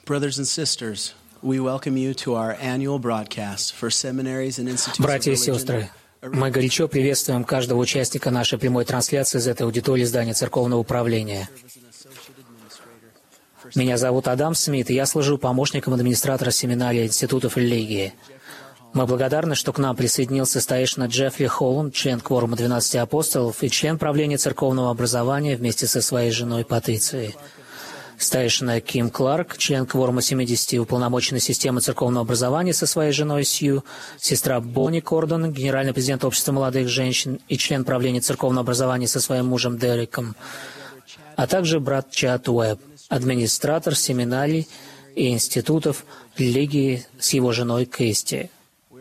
Brothers and sisters, we welcome you to our annual broadcast for seminaries and institutes of Братья и religion. сестры, мы горячо приветствуем каждого участника нашей прямой трансляции из этой аудитории здания церковного управления. Меня зовут Адам Смит, и я служу помощником администратора семинарии институтов религии. Мы благодарны, что к нам присоединился старейшина Джеффри Холланд, член кворума 12 апостолов и член правления церковного образования вместе со своей женой Патрицией. Старейшина Ким Кларк, член кворума 70 уполномоченной системы церковного образования со своей женой Сью, сестра Бонни Кордон, генеральный президент Общества молодых женщин и член правления церковного образования со своим мужем Дереком, а также брат Чад Уэбб, администратор семинарий и институтов религии с его женой Кристи.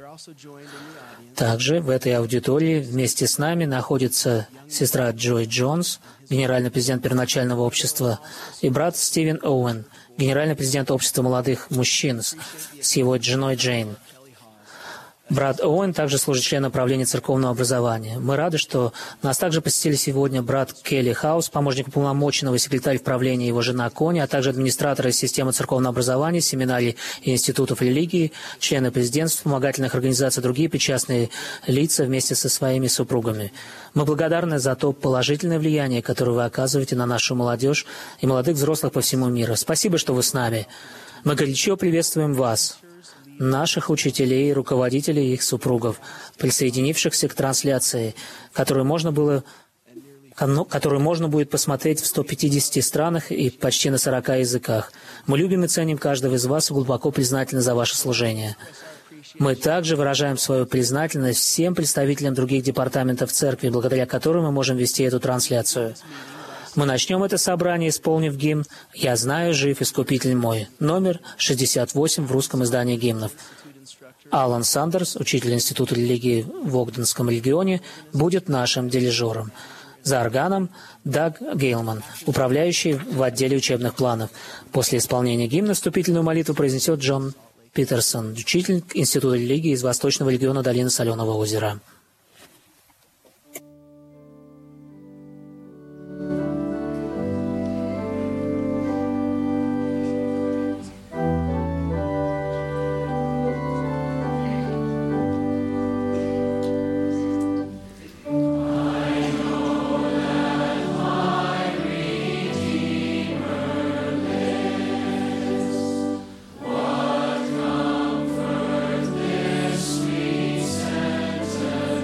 Также в этой аудитории вместе с нами находится сестра Джой Джонс, генеральный президент первоначального общества, и брат Стивен Оуэн, генеральный президент общества молодых мужчин с его женой Джейн. Брат Оуэн также служит членом правления церковного образования. Мы рады, что нас также посетили сегодня брат Келли Хаус, помощник уполномоченного и секретарь в правлении его жена Кони, а также администраторы системы церковного образования, семинарий и институтов религии, члены президентств, вспомогательных организаций, другие причастные лица вместе со своими супругами. Мы благодарны за то положительное влияние, которое вы оказываете на нашу молодежь и молодых взрослых по всему миру. Спасибо, что вы с нами. Мы горячо приветствуем вас, наших учителей, руководителей и их супругов, присоединившихся к трансляции, которую можно будет посмотреть в 150 странах и почти на 40 языках. Мы любим и ценим каждого из вас и глубоко признательны за ваше служение. Мы также выражаем свою признательность всем представителям других департаментов церкви, благодаря которым мы можем вести эту трансляцию. Мы начнем это собрание, исполнив гимн «Я знаю, жив Искупитель мой», номер 68 в русском издании гимнов. Алан Сандерс, учитель Института религии в Огденском регионе, будет нашим дирижером. За органом Даг Гейлман, управляющий в отделе учебных планов. После исполнения гимна вступительную молитву произнесет Джон Питерсон, учитель Института религии из Восточного региона долины Соленого озера. What comfort this sweet sentence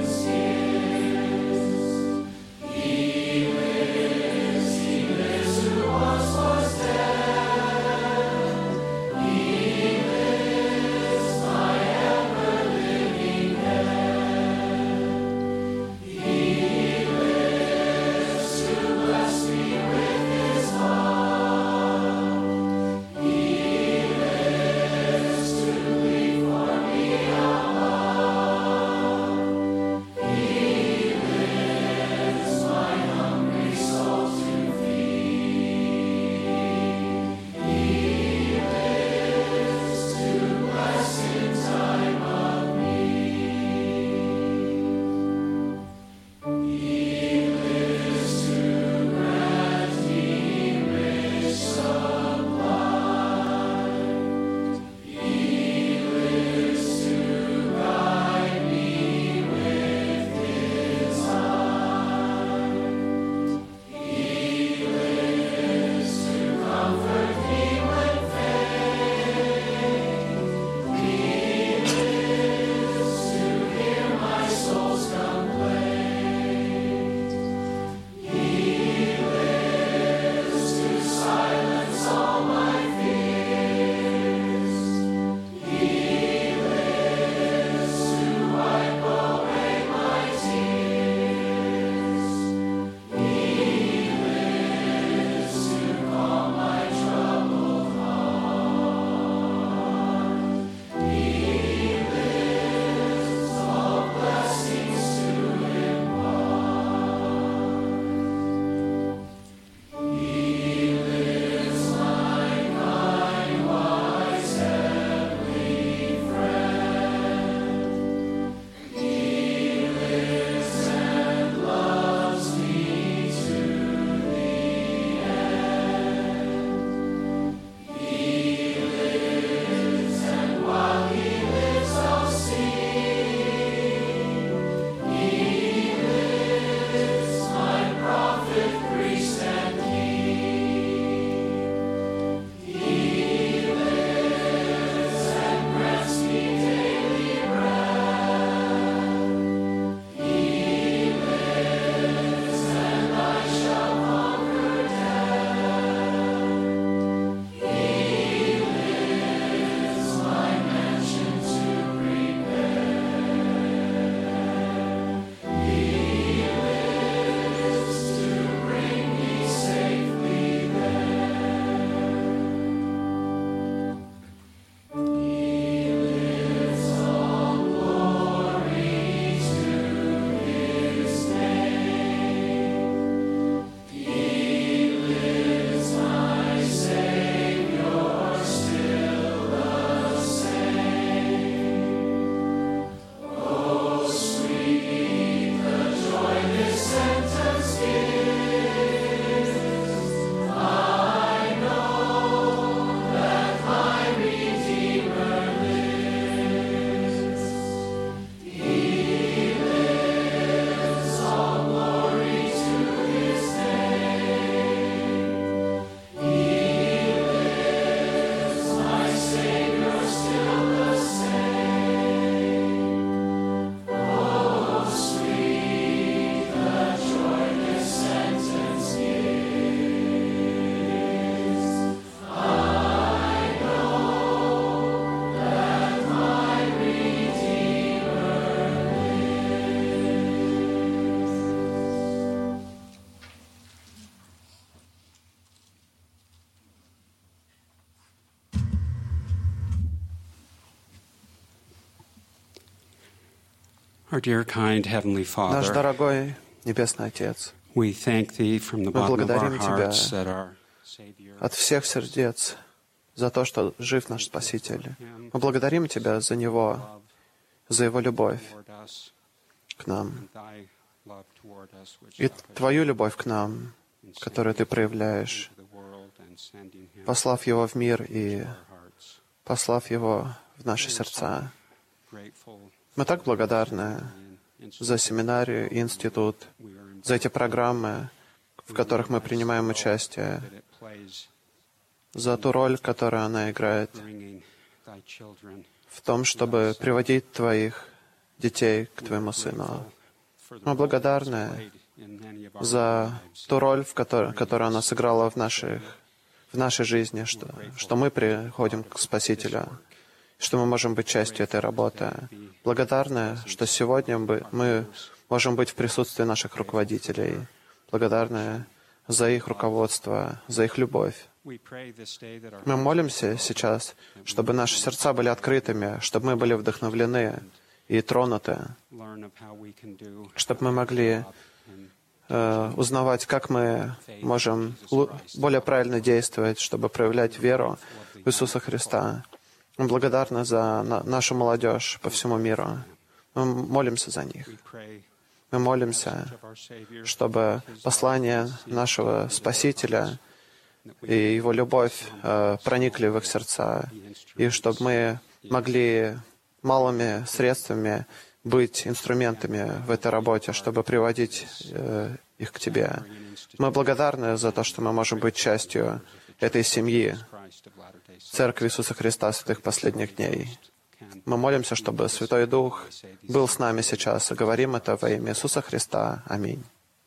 Our dear, kind Heavenly Наш Father, дорогой Небесный Отец, we thank Thee from the мы bottom of our благодарим Тебя hearts that our Savior от всех сердец за то, что жив наш Спаситель. Мы благодарим Тебя за Него, за Его любовь toward us к нам and Thy love toward us, which и Thou hast Твою любовь к нам, которую Ты проявляешь, into the world and sending Him послав Его в мир и to our hearts. послав Его в наши сердца. Grateful Мы так благодарны and за семинарию и институт, we are за эти программы, в которых мы принимаем участие, that it plays за ту роль, которую она играет bringing Thy children в том, чтобы приводить Твоих детей к Твоему Сыну. for the Мы благодарны played in many of our за lives. ту роль, которую она сыграла в нашей жизни, что мы приходим к Спасителю, что мы можем быть частью этой работы. Благодарны, что сегодня мы можем быть в присутствии наших руководителей. Благодарны за их руководство, за их любовь. We pray this day that our Мы молимся сейчас, чтобы наши сердца были открытыми, чтобы мы были вдохновлены и тронуты, learn of how we can do чтобы мы могли узнавать, как мы можем более правильно действовать, чтобы проявлять веру в Иисуса Христа. Мы благодарны за нашу молодежь по всему миру. Мы молимся за них. we pray Мы молимся, of our Savior чтобы послание нашего Спасителя и Его любовь проникли в их сердца, и чтобы мы могли малыми средствами быть инструментами в этой работе, чтобы приводить их к Тебе. Мы благодарны за то, что мы можем быть частью этой семьи, Christ of Latter-day Saints Церкви Иисуса Христа святых последних дней. Мы молимся, чтобы Святой Дух был с нами сейчас, и говорим это во имя Иисуса Христа. Аминь.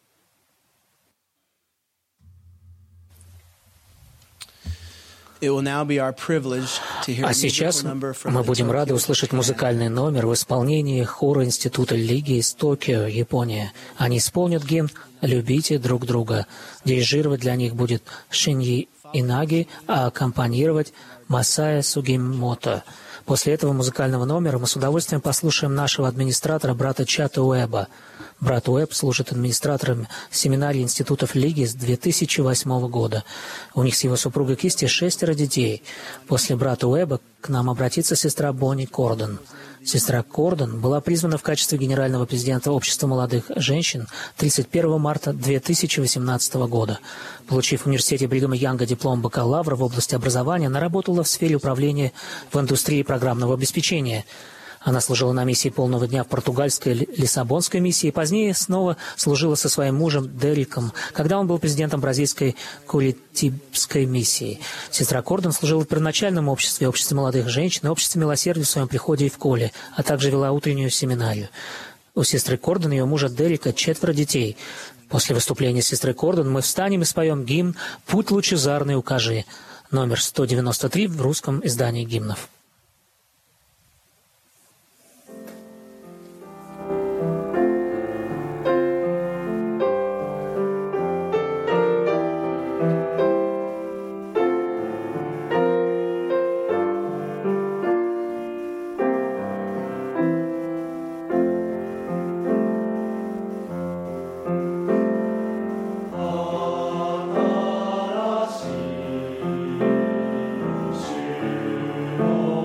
А сейчас мы будем рады услышать музыкальный номер в исполнении хора Института Лиги из Токио, Япония. Они исполнят гимн «Любите друг друга». Дирижировать для них будет Шиньи Инаги, а аккомпанировать Масая Сугимото. После этого музыкального номера мы с удовольствием послушаем нашего администратора, брата Чата Уэба. Брат Уэб служит администратором семинарии институтов Лиги с 2008 года. У них с его супругой Кисти 6 детей. После брата Уэба к нам обратится сестра Бонни Кордон. Сестра Кордон была призвана в качестве генерального президента Общества молодых женщин 31 марта 2018 года. Получив в университете Бригама Янга диплом бакалавра в области образования, она работала в сфере управления в индустрии программного обеспечения. Она служила на миссии полного дня в португальской Лиссабонской миссии и позднее снова служила со своим мужем Дериком, когда он был президентом бразильской Куритибской миссии. Сестра Кордон служила в первоначальном обществе, обществе молодых женщин и обществе милосердия в своем приходе и в Коле, а также вела утреннюю семинарию. У сестры Кордон и ее мужа Дерика 4 детей. После выступления сестры Кордон мы встанем и споем гимн «Путь лучезарный укажи», номер 193 в русском издании гимнов. Oh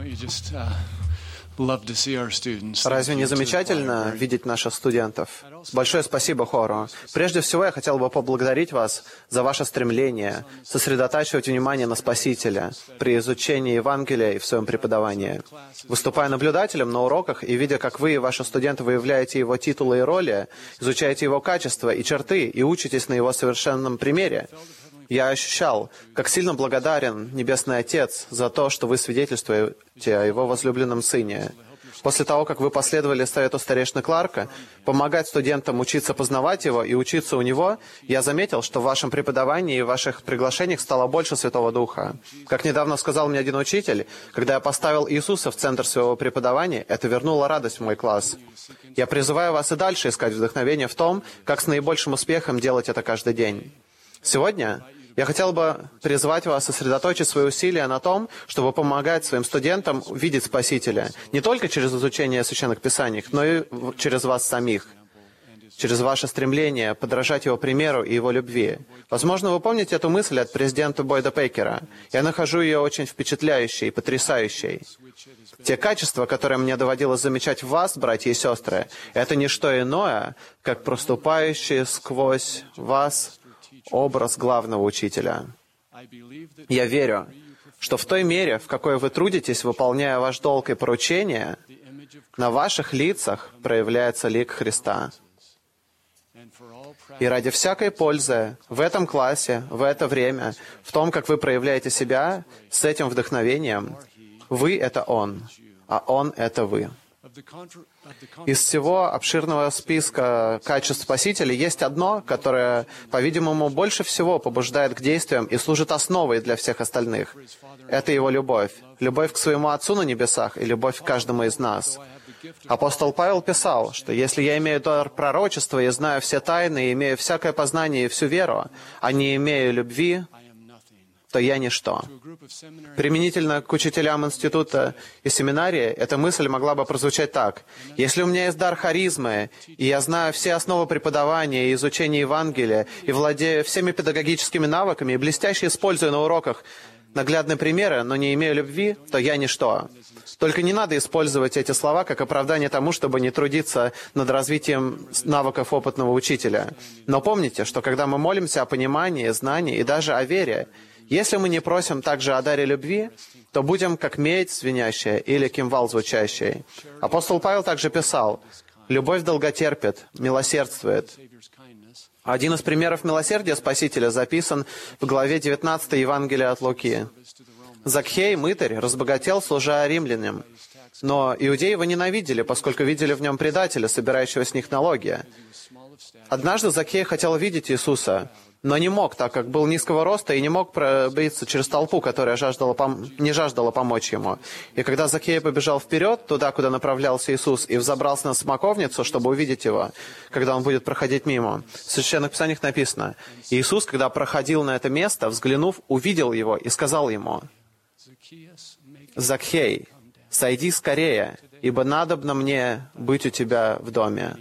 Разве не замечательно видеть наших студентов? Большое спасибо хору. Прежде всего, я хотел бы поблагодарить вас за ваше стремление сосредотачивать внимание на Спасителя при изучении Евангелия и в своем преподавании. Выступая наблюдателем на уроках и видя, как вы и ваши студенты выявляете его титулы и роли, изучаете его качества и черты и учитесь на его совершенном примере, я ощущал, как сильно благодарен Небесный Отец за то, что вы свидетельствуете о Его возлюбленном Сыне. После того, как вы последовали совету старейшины Кларка, помогать студентам учиться познавать Его и учиться у Него, я заметил, что в вашем преподавании и в ваших приглашениях стало больше Святого Духа. Как недавно сказал мне один учитель, когда я поставил Иисуса в центр своего преподавания, это вернуло радость в мой класс. Я призываю вас и дальше искать вдохновение в том, как с наибольшим успехом делать это каждый день. Сегодня я хотел бы призвать вас сосредоточить свои усилия на том, чтобы помогать своим студентам видеть Спасителя не только через изучение Священных Писаний, но и через вас самих, через ваше стремление подражать Его примеру и Его любви. Возможно, вы помните эту мысль от президента Бойда Пейкера. Я нахожу ее очень впечатляющей и потрясающей. Те качества, которые мне доводилось замечать в вас, братья и сестры, это не что иное, как проступающие сквозь вас образ главного учителя. Я верю, что в той мере, в какой вы трудитесь, выполняя ваш долг и поручение, на ваших лицах проявляется лик Христа. И ради всякой пользы в этом классе, в это время, в том, как вы проявляете себя, с этим вдохновением, вы — это Он, а Он — это вы. Из всего обширного списка качеств Спасителя есть одно, которое, по-видимому, больше всего побуждает к действиям и служит основой для всех остальных. Это Его любовь. Любовь к Своему Отцу на небесах и любовь к каждому из нас. Апостол Павел писал, что если я имею дар пророчества и знаю все тайны, и имею всякое познание и всю веру, а не имею любви, то я ничто. Применительно к учителям института и семинарии, эта мысль могла бы прозвучать так. Если у меня есть дар харизмы, и я знаю все основы преподавания и изучения Евангелия, и владею всеми педагогическими навыками, и блестяще использую на уроках наглядные примеры, но не имею любви, то я ничто. Только не надо использовать эти слова как оправдание тому, чтобы не трудиться над развитием навыков опытного учителя. Но помните, что когда мы молимся о понимании, знании и даже о вере, если мы не просим также о даре любви, то будем как медь звенящая или кимвал звучащий. Апостол Павел также писал: «Любовь долготерпит, милосердствует». Один из примеров милосердия Спасителя записан в главе 19 Евангелия от Луки. Закхей, мытарь, разбогател, служа римлянам. Но иудеи его ненавидели, поскольку видели в нем предателя, собирающего с них налоги. Однажды Закхей хотел видеть Иисуса, но не мог, так как был низкого роста и не мог пробиться через толпу, которая не жаждала помочь ему. И когда Закхей побежал вперед, туда, куда направлялся Иисус, и взобрался на смоковницу, чтобы увидеть его, когда он будет проходить мимо, в Священных Писаниях написано: «Иисус, когда проходил на это место, взглянув, увидел его и сказал ему: „Закхей, сойди скорее, ибо надобно мне быть у тебя в доме“.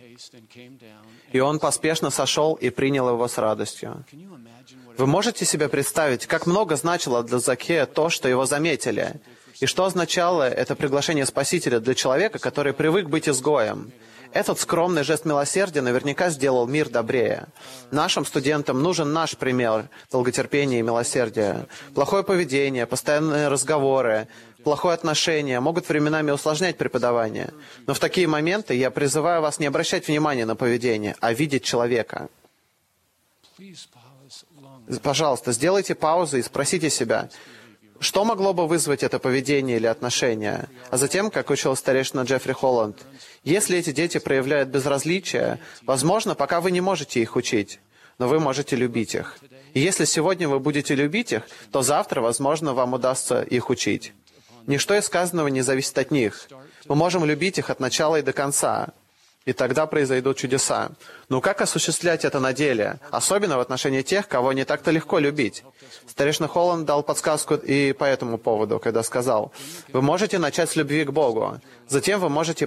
И он поспешно сошел и принял его с радостью». Вы можете себе представить, как много значило для Закхея то, что его заметили, и что означало это приглашение Спасителя для человека, который привык быть изгоем? Этот скромный жест милосердия наверняка сделал мир добрее. Нашим студентам нужен наш пример долготерпения и милосердия. Плохое поведение, постоянные разговоры, плохое отношение могут временами усложнять преподавание. Но в такие моменты я призываю вас не обращать внимания на поведение, а видеть человека. Пожалуйста, сделайте паузу и спросите себя, что могло бы вызвать это поведение или отношение? А затем, как учил старейшина Джеффри Холланд, если эти дети проявляют безразличие, возможно, пока вы не можете их учить, но вы можете любить их. И если сегодня вы будете любить их, то завтра, возможно, вам удастся их учить. Ничто из сказанного не зависит от них. Мы можем любить их от начала и до конца. И тогда произойдут чудеса. Но как осуществлять это на деле? Особенно в отношении тех, кого не так-то легко любить. Старейшина Холланд дал подсказку и по этому поводу, когда сказал: вы можете начать с любви к Богу. Затем вы можете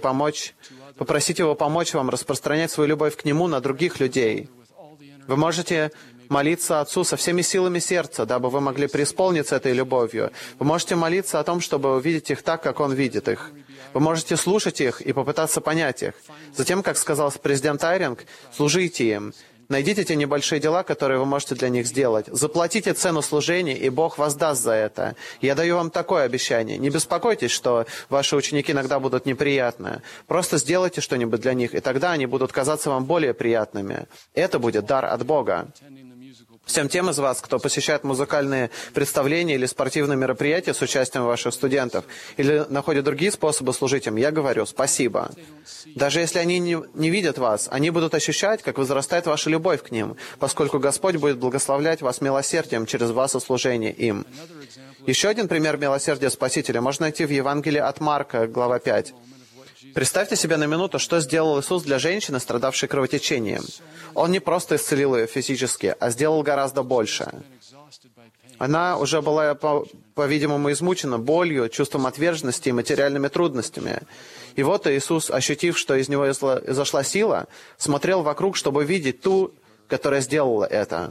попросить Его помочь вам распространять свою любовь к Нему на других людей. Вы можете молиться Отцу со всеми силами сердца, дабы вы могли преисполниться этой любовью. Вы можете молиться о том, чтобы увидеть их так, как Он видит их. Вы можете слушать их и попытаться понять их. Затем, как сказал президент Айринг, служите им. Найдите те небольшие дела, которые вы можете для них сделать. Заплатите цену служения, и Бог воздаст за это. Я даю вам такое обещание. Не беспокойтесь, что ваши ученики иногда будут неприятны. Просто сделайте что-нибудь для них, и тогда они будут казаться вам более приятными. Это будет дар от Бога. Всем тем из вас, кто посещает музыкальные представления или спортивные мероприятия с участием ваших студентов, или находит другие способы служить им, я говорю спасибо. Даже если они не видят вас, они будут ощущать, как возрастает ваша любовь к ним, поскольку Господь будет благословлять вас милосердием через ваше служение им. Еще один пример милосердия Спасителя можно найти в Евангелии от Марка, глава 5. Представьте себе на минуту, что сделал Иисус для женщины, страдавшей кровотечением. Он не просто исцелил ее физически, а сделал гораздо больше. Она уже была, по-видимому, измучена болью, чувством отверженности и материальными трудностями. И вот Иисус, ощутив, что из него изошла сила, смотрел вокруг, чтобы видеть ту, которая сделала это.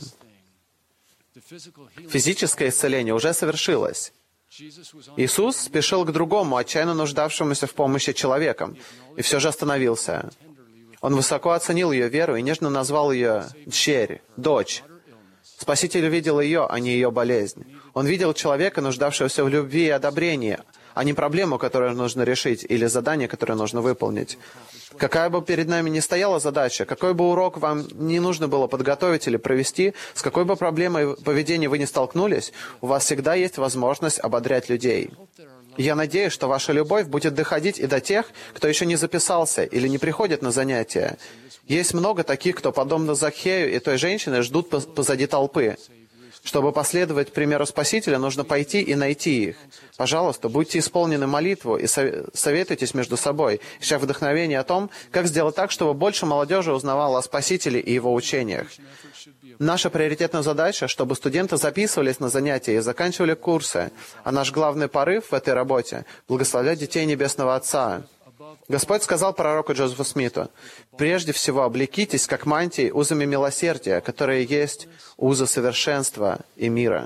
Физическое исцеление уже совершилось. Иисус спешил к другому, отчаянно нуждавшемуся в помощи человеком, и все же остановился. Он высоко оценил ее веру и нежно назвал ее «дщерь», «дочь». Спаситель видел ее, а не ее болезнь. Он видел человека, нуждавшегося в любви и одобрении, а не проблему, которую нужно решить, или задание, которое нужно выполнить. Какая бы перед нами ни стояла задача, какой бы урок вам не нужно было подготовить или провести, с какой бы проблемой поведения вы ни столкнулись, у вас всегда есть возможность ободрять людей. Я надеюсь, что ваша любовь будет доходить и до тех, кто еще не записался или не приходит на занятия. Есть много таких, кто, подобно Закхею и той женщине, ждут позади толпы. Чтобы последовать примеру Спасителя, нужно пойти и найти их. Пожалуйста, будьте исполнены молитву и советуйтесь между собой, ища вдохновение о том, как сделать так, чтобы больше молодежи узнавало о Спасителе и его учениях. Наша приоритетная задача, чтобы студенты записывались на занятия и заканчивали курсы, а наш главный порыв в этой работе – благословлять детей Небесного Отца. Господь сказал пророку Джозефу Смиту: «Прежде всего облекитесь, как мантией, узами милосердия, которые есть узы совершенства и мира».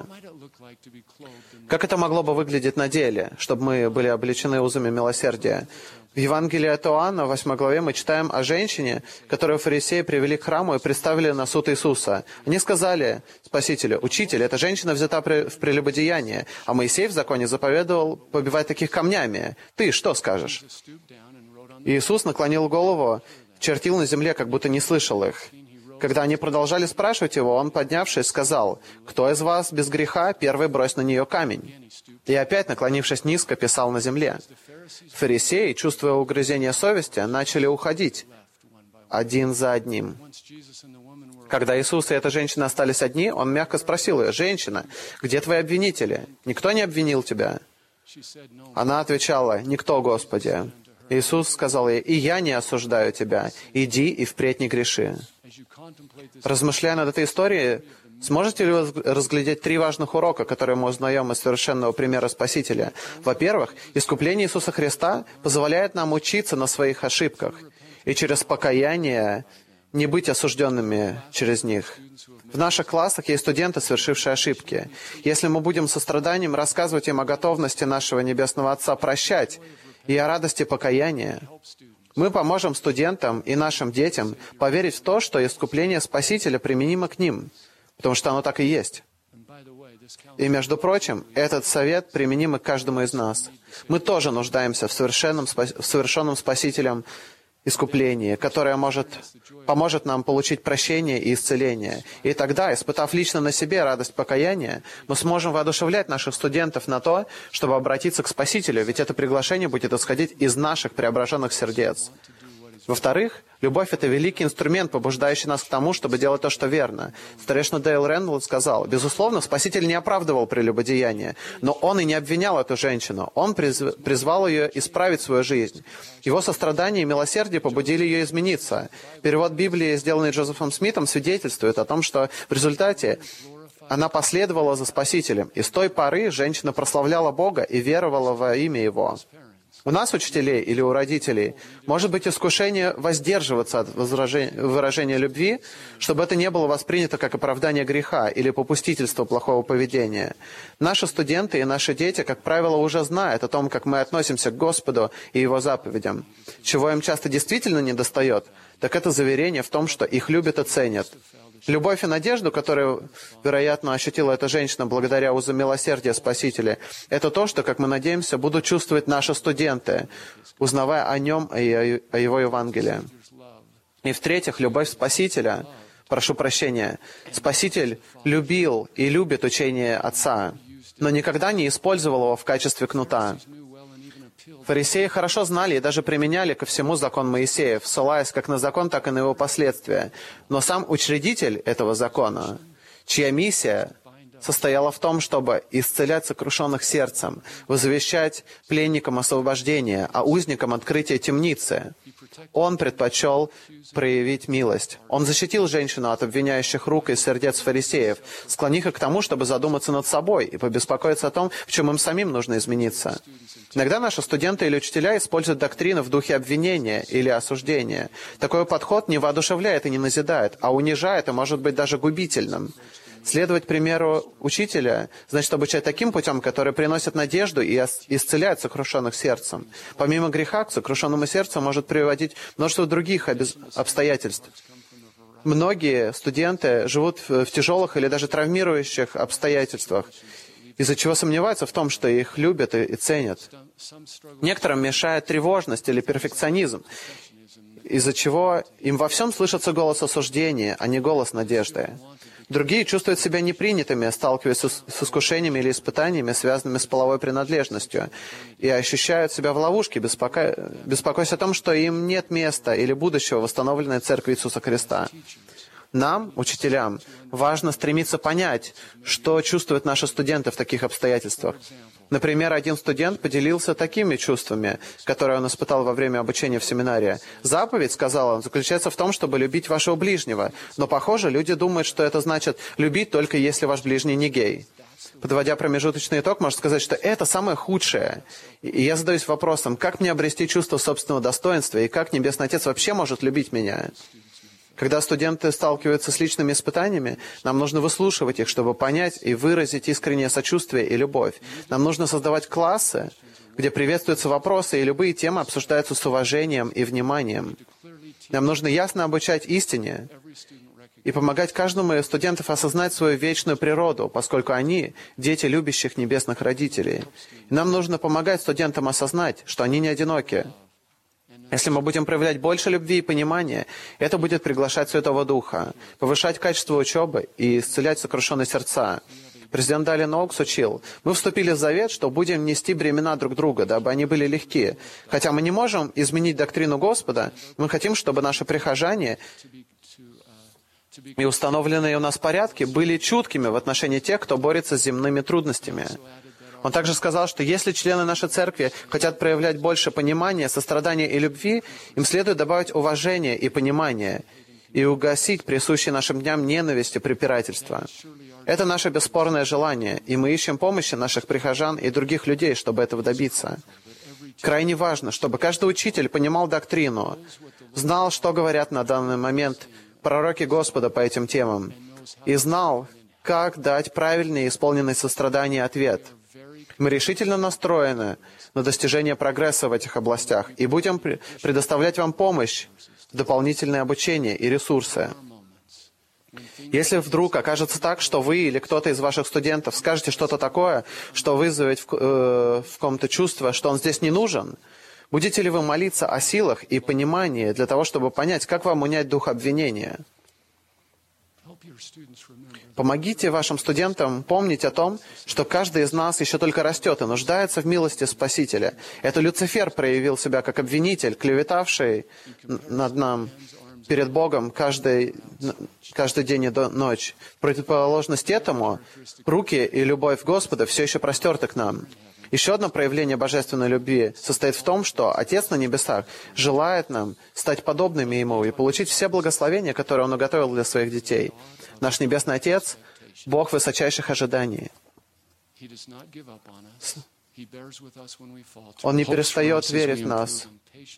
Как это могло бы выглядеть на деле, чтобы мы были облечены узами милосердия? В Евангелии от Иоанна, в 8 главе, мы читаем о женщине, которую фарисеи привели к храму и представили на суд Иисуса. Они сказали Спасителю: «Учитель, эта женщина взята в прелюбодеяние, а Моисей в законе заповедовал побивать таких камнями. Ты что скажешь?» Иисус наклонил голову, чертил на земле, как будто не слышал их. Когда они продолжали спрашивать его, он, поднявшись, сказал: «Кто из вас без греха, первый брось на нее камень?» И опять, наклонившись низко, писал на земле. Фарисеи, чувствуя угрызение совести, начали уходить один за одним. Когда Иисус и эта женщина остались одни, он мягко спросил ее: «Женщина, где твои обвинители? Никто не обвинил тебя?» Она отвечала: «Никто, Господи». Иисус сказал ей: «И я не осуждаю тебя. Иди и впредь не греши». Размышляя над этой историей, сможете ли вы разглядеть 3 важных урока, которые мы узнаем из совершенного примера Спасителя? Во-первых, искупление Иисуса Христа позволяет нам учиться на своих ошибках и через покаяние не быть осужденными через них. В наших классах есть студенты, совершившие ошибки. Если мы будем со страданием рассказывать им о готовности нашего Небесного Отца прощать и о радости покаяния, мы поможем студентам и нашим детям поверить в то, что искупление Спасителя применимо к ним, потому что оно так и есть. И, между прочим, этот совет применим и к каждому из нас. Мы тоже нуждаемся в совершенном Спасителем искуплении, которое поможет нам получить прощение и исцеление. И тогда, испытав лично на себе радость покаяния, мы сможем воодушевлять наших студентов на то, чтобы обратиться к Спасителю, ведь это приглашение будет исходить из наших преображенных сердец. Во-вторых, любовь — это великий инструмент, побуждающий нас к тому, чтобы делать то, что верно. Старейшина Дейл Рэндалл сказал: «Безусловно, Спаситель не оправдывал прелюбодеяние, но Он и не обвинял эту женщину. Он призвал ее исправить свою жизнь. Его сострадание и милосердие побудили ее измениться». Перевод Библии, сделанный Джозефом Смитом, свидетельствует о том, что в результате она последовала за Спасителем, и с той поры женщина прославляла Бога и веровала во имя Его. У нас, учителей или у родителей, может быть искушение воздерживаться от выражения любви, чтобы это не было воспринято как оправдание греха или попустительство плохого поведения. Наши студенты и наши дети, как правило, уже знают о том, как мы относимся к Господу и Его заповедям. Чего им часто действительно недостает, так это заверение в том, что их любят и ценят. Любовь и надежду, которую, вероятно, ощутила эта женщина благодаря узу милосердия Спасителя, это то, что, как мы надеемся, будут чувствовать наши студенты, узнавая о нем и о его Евангелии. И в-третьих, любовь Спасителя, прошу прощения, Спаситель любил и любит учение Отца, но никогда не использовал его в качестве кнута. Фарисеи хорошо знали и даже применяли ко всему закон Моисеев, ссылаясь как на закон, так и на его последствия. Но сам учредитель этого закона, чья миссия состояла в том, чтобы исцелять сокрушенных сердцем, возвещать пленникам освобождение, а узникам открытие темницы, он предпочел проявить милость. Он защитил женщину от обвиняющих рук и сердец фарисеев, склонив их к тому, чтобы задуматься над собой и побеспокоиться о том, в чем им самим нужно измениться. Иногда наши студенты или учителя используют доктрину в духе обвинения или осуждения. Такой подход не воодушевляет и не назидает, а унижает и может быть даже губительным. Следовать примеру учителя значит обучать таким путем, который приносит надежду и исцеляет сокрушенных сердцем. Помимо греха, к сокрушенному сердцу может приводить множество других обстоятельств. Многие студенты живут в тяжелых или даже травмирующих обстоятельствах, из-за чего сомневаются в том, что их любят и ценят. Некоторым мешает тревожность или перфекционизм, из-за чего им во всем слышится голос осуждения, а не голос надежды. Другие чувствуют себя непринятыми, сталкиваясь с искушениями или испытаниями, связанными с половой принадлежностью, и ощущают себя в ловушке, беспокоясь о том, что им нет места или будущего в восстановленной Церкви Иисуса Христа. Нам, учителям, важно стремиться понять, что чувствуют наши студенты в таких обстоятельствах. Например, один студент поделился такими чувствами, которые он испытал во время обучения в семинарии. «Заповедь, — сказал он, — заключается в том, чтобы любить вашего ближнего, но, похоже, люди думают, что это значит любить только если ваш ближний не гей». Подводя промежуточный итог, можно сказать, что это самое худшее. И я задаюсь вопросом, как мне обрести чувство собственного достоинства, и как Небесный Отец вообще может любить меня? Когда студенты сталкиваются с личными испытаниями, нам нужно выслушивать их, чтобы понять и выразить искреннее сочувствие и любовь. Нам нужно создавать классы, где приветствуются вопросы, и любые темы обсуждаются с уважением и вниманием. Нам нужно ясно обучать истине и помогать каждому из студентов осознать свою вечную природу, поскольку они — дети любящих небесных родителей. И нам нужно помогать студентам осознать, что они не одиноки. Если мы будем проявлять больше любви и понимания, это будет приглашать Святого Духа, повышать качество учебы и исцелять сокрушенные сердца. Президент Даллен Оукс учил: «Мы вступили в завет, что будем нести бремена друг друга, дабы они были легки. Хотя мы не можем изменить доктрину Господа, мы хотим, чтобы наши прихожане и установленные у нас порядки были чуткими в отношении тех, кто борется с земными трудностями». Он также сказал, что если члены нашей церкви хотят проявлять больше понимания, сострадания и любви, им следует добавить уважение и понимание и угасить присущие нашим дням ненависть и препирательство. Это наше бесспорное желание, и мы ищем помощи наших прихожан и других людей, чтобы этого добиться. Крайне важно, чтобы каждый учитель понимал доктрину, знал, что говорят на данный момент пророки Господа по этим темам, и знал, как дать правильный и исполненный сострадание ответ. Мы решительно настроены на достижение прогресса в этих областях и будем предоставлять вам помощь, дополнительное обучение и ресурсы. Если вдруг окажется так, что вы или кто-то из ваших студентов скажете что-то такое, что вызовет в ком-то чувство, что он здесь не нужен, будете ли вы молиться о силах и понимании для того, чтобы понять, как вам унять дух обвинения? Помогите вашим студентам помнить о том, что каждый из нас еще только растет и нуждается в милости Спасителя. Это Люцифер проявил себя как обвинитель, клеветавший над нами перед Богом каждый день и ночь. В противоположность этому, руки и любовь Господа все еще простерты к нам. Еще одно проявление божественной любви состоит в том, что Отец на небесах желает нам стать подобными Ему и получить все благословения, которые Он уготовил для своих детей. Наш Небесный Отец — Бог высочайших ожиданий. Он не перестает верить в нас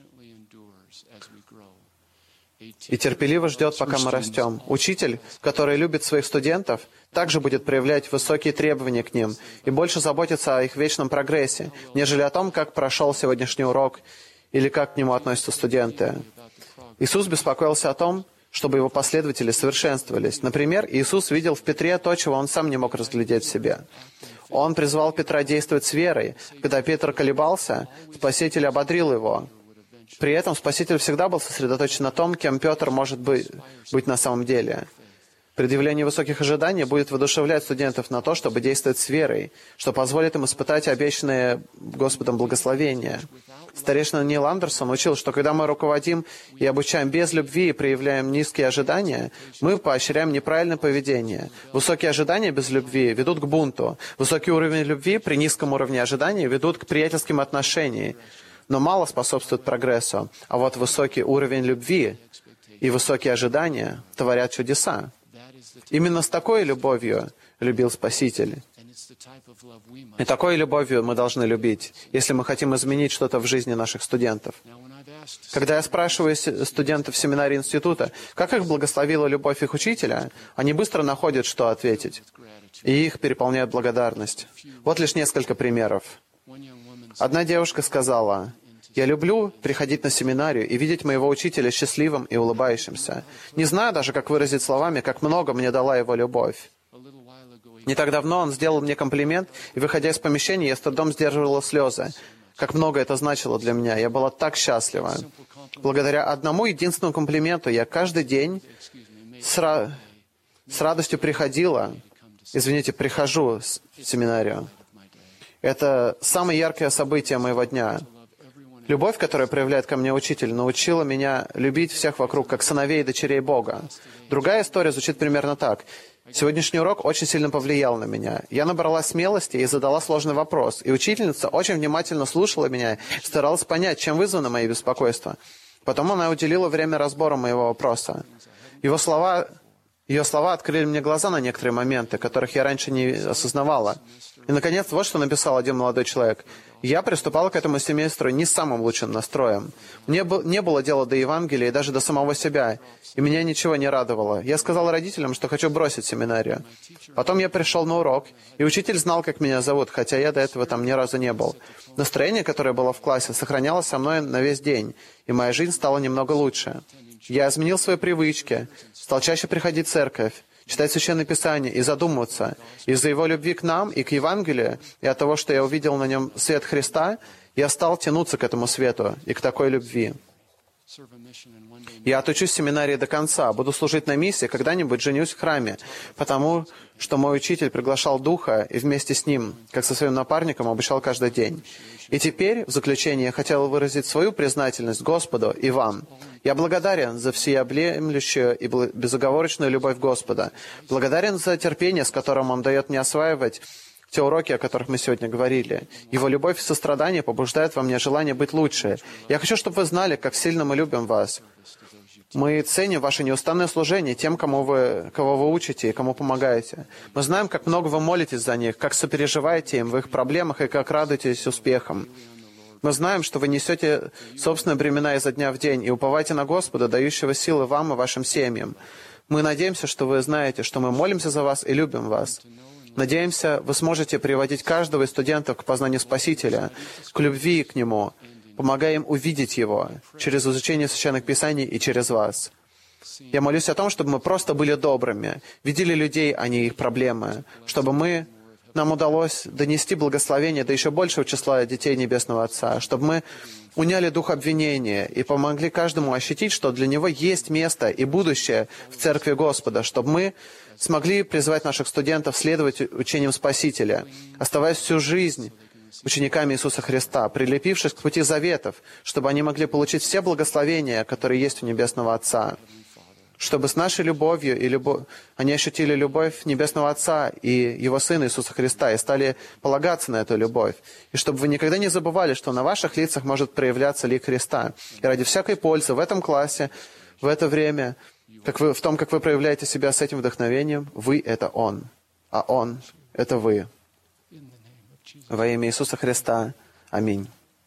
и терпеливо ждет, пока мы растем. Учитель, который любит своих студентов, также будет проявлять высокие требования к ним и больше заботиться о их вечном прогрессе, нежели о том, как прошел сегодняшний урок или как к нему относятся студенты. Иисус беспокоился о том, чтобы его последователи совершенствовались. Например, Иисус видел в Петре то, чего он сам не мог разглядеть в себе. Он призвал Петра действовать с верой. Когда Петр колебался, Спаситель ободрил его. При этом Спаситель всегда был сосредоточен на том, кем Петр может быть на самом деле. Предъявление высоких ожиданий будет воодушевлять студентов на то, чтобы действовать с верой, что позволит им испытать обещанные Господом благословения. Старейшина Нил Андерсон учил, что когда мы руководим и обучаем без любви и проявляем низкие ожидания, мы поощряем неправильное поведение. Высокие ожидания без любви ведут к бунту. Высокий уровень любви при низком уровне ожиданий ведут к приятельским отношениям, но мало способствует прогрессу. А вот высокий уровень любви и высокие ожидания творят чудеса. Именно с такой любовью любил Спаситель. И такой любовью мы должны любить, если мы хотим изменить что-то в жизни наших студентов. Когда я спрашиваю студентов семинарии института, как их благословила любовь их учителя, они быстро находят, что ответить. И их переполняет благодарность. Вот лишь несколько примеров. Одна девушка сказала: «Я люблю приходить на семинарию и видеть моего учителя счастливым и улыбающимся. Не знаю даже, как выразить словами, как много мне дала его любовь. Не так давно он сделал мне комплимент, и, выходя из помещения, я с трудом сдерживала слезы. Как много это значило для меня. Я была так счастлива. Благодаря одному единственному комплименту я каждый день с радостью прихожу в семинарию. Это самое яркое событие моего дня. Любовь, которую проявляет ко мне учитель, научила меня любить всех вокруг, как сыновей и дочерей Бога. Другая история звучит примерно так. Сегодняшний урок очень сильно повлиял на меня. Я набралась смелости и задала сложный вопрос. И учительница очень внимательно слушала меня и старалась понять, чем вызваны мои беспокойства. Потом она уделила время разбору моего вопроса. Ее слова открыли мне глаза на некоторые моменты, которых я раньше не осознавала. И, наконец, вот что написал один молодой человек. «Я приступал к этому семестру не с самым лучшим настроем. Мне не было дела до Евангелия и даже до самого себя, и меня ничего не радовало. Я сказал родителям, что хочу бросить семинарию. Потом я пришел на урок, и учитель знал, как меня зовут, хотя я до этого там ни разу не был. Настроение, которое было в классе, сохранялось со мной на весь день, и моя жизнь стала немного лучше. Я изменил свои привычки, стал чаще приходить в церковь, читать Священное Писание и задумываться. Из-за его любви к нам и к Евангелию, и от того, что я увидел на нем свет Христа, я стал тянуться к этому свету и к такой любви. Я отучусь в семинарии до конца, буду служить на миссии, когда-нибудь женюсь в храме, потому что мой учитель приглашал Духа и вместе с ним, как со своим напарником, обучал каждый день. И теперь, в заключение, я хотел выразить свою признательность Господу и вам. Я благодарен за всеобъемлющую и безоговорочную любовь Господа. Благодарен за терпение, с которым Он дает мне осваивать те уроки, о которых мы сегодня говорили. Его любовь и сострадание побуждают во мне желание быть лучше. Я хочу, чтобы вы знали, как сильно мы любим вас. Мы ценим ваше неустанное служение тем, кого вы учите и кому помогаете. Мы знаем, как много вы молитесь за них, как сопереживаете им в их проблемах и как радуетесь успехам. Мы знаем, что вы несете собственные бремена изо дня в день и уповаете на Господа, дающего силы вам и вашим семьям. Мы надеемся, что вы знаете, что мы молимся за вас и любим вас. Надеемся, вы сможете приводить каждого из студентов к познанию Спасителя, к любви к Нему, помогая им увидеть Его через изучение Священных Писаний и через вас. Я молюсь о том, чтобы мы просто были добрыми, видели людей, а не их проблемы, чтобы нам удалось донести благословение до еще большего числа детей Небесного Отца, чтобы мы уняли дух обвинения и помогли каждому ощутить, что для него есть место и будущее в Церкви Господа, чтобы мы смогли призвать наших студентов следовать учениям Спасителя, оставаясь всю жизнь учениками Иисуса Христа, прилепившись к пути заветов, чтобы они могли получить все благословения, которые есть у Небесного Отца, чтобы с нашей любовью они ощутили любовь Небесного Отца и Его Сына Иисуса Христа и стали полагаться на эту любовь. И чтобы вы никогда не забывали, что на ваших лицах может проявляться лик Христа. И ради всякой пользы в этом классе, в это время, в том, как вы проявляете себя с этим вдохновением, вы — это Он, а Он — это вы. Во имя Иисуса Христа. Аминь.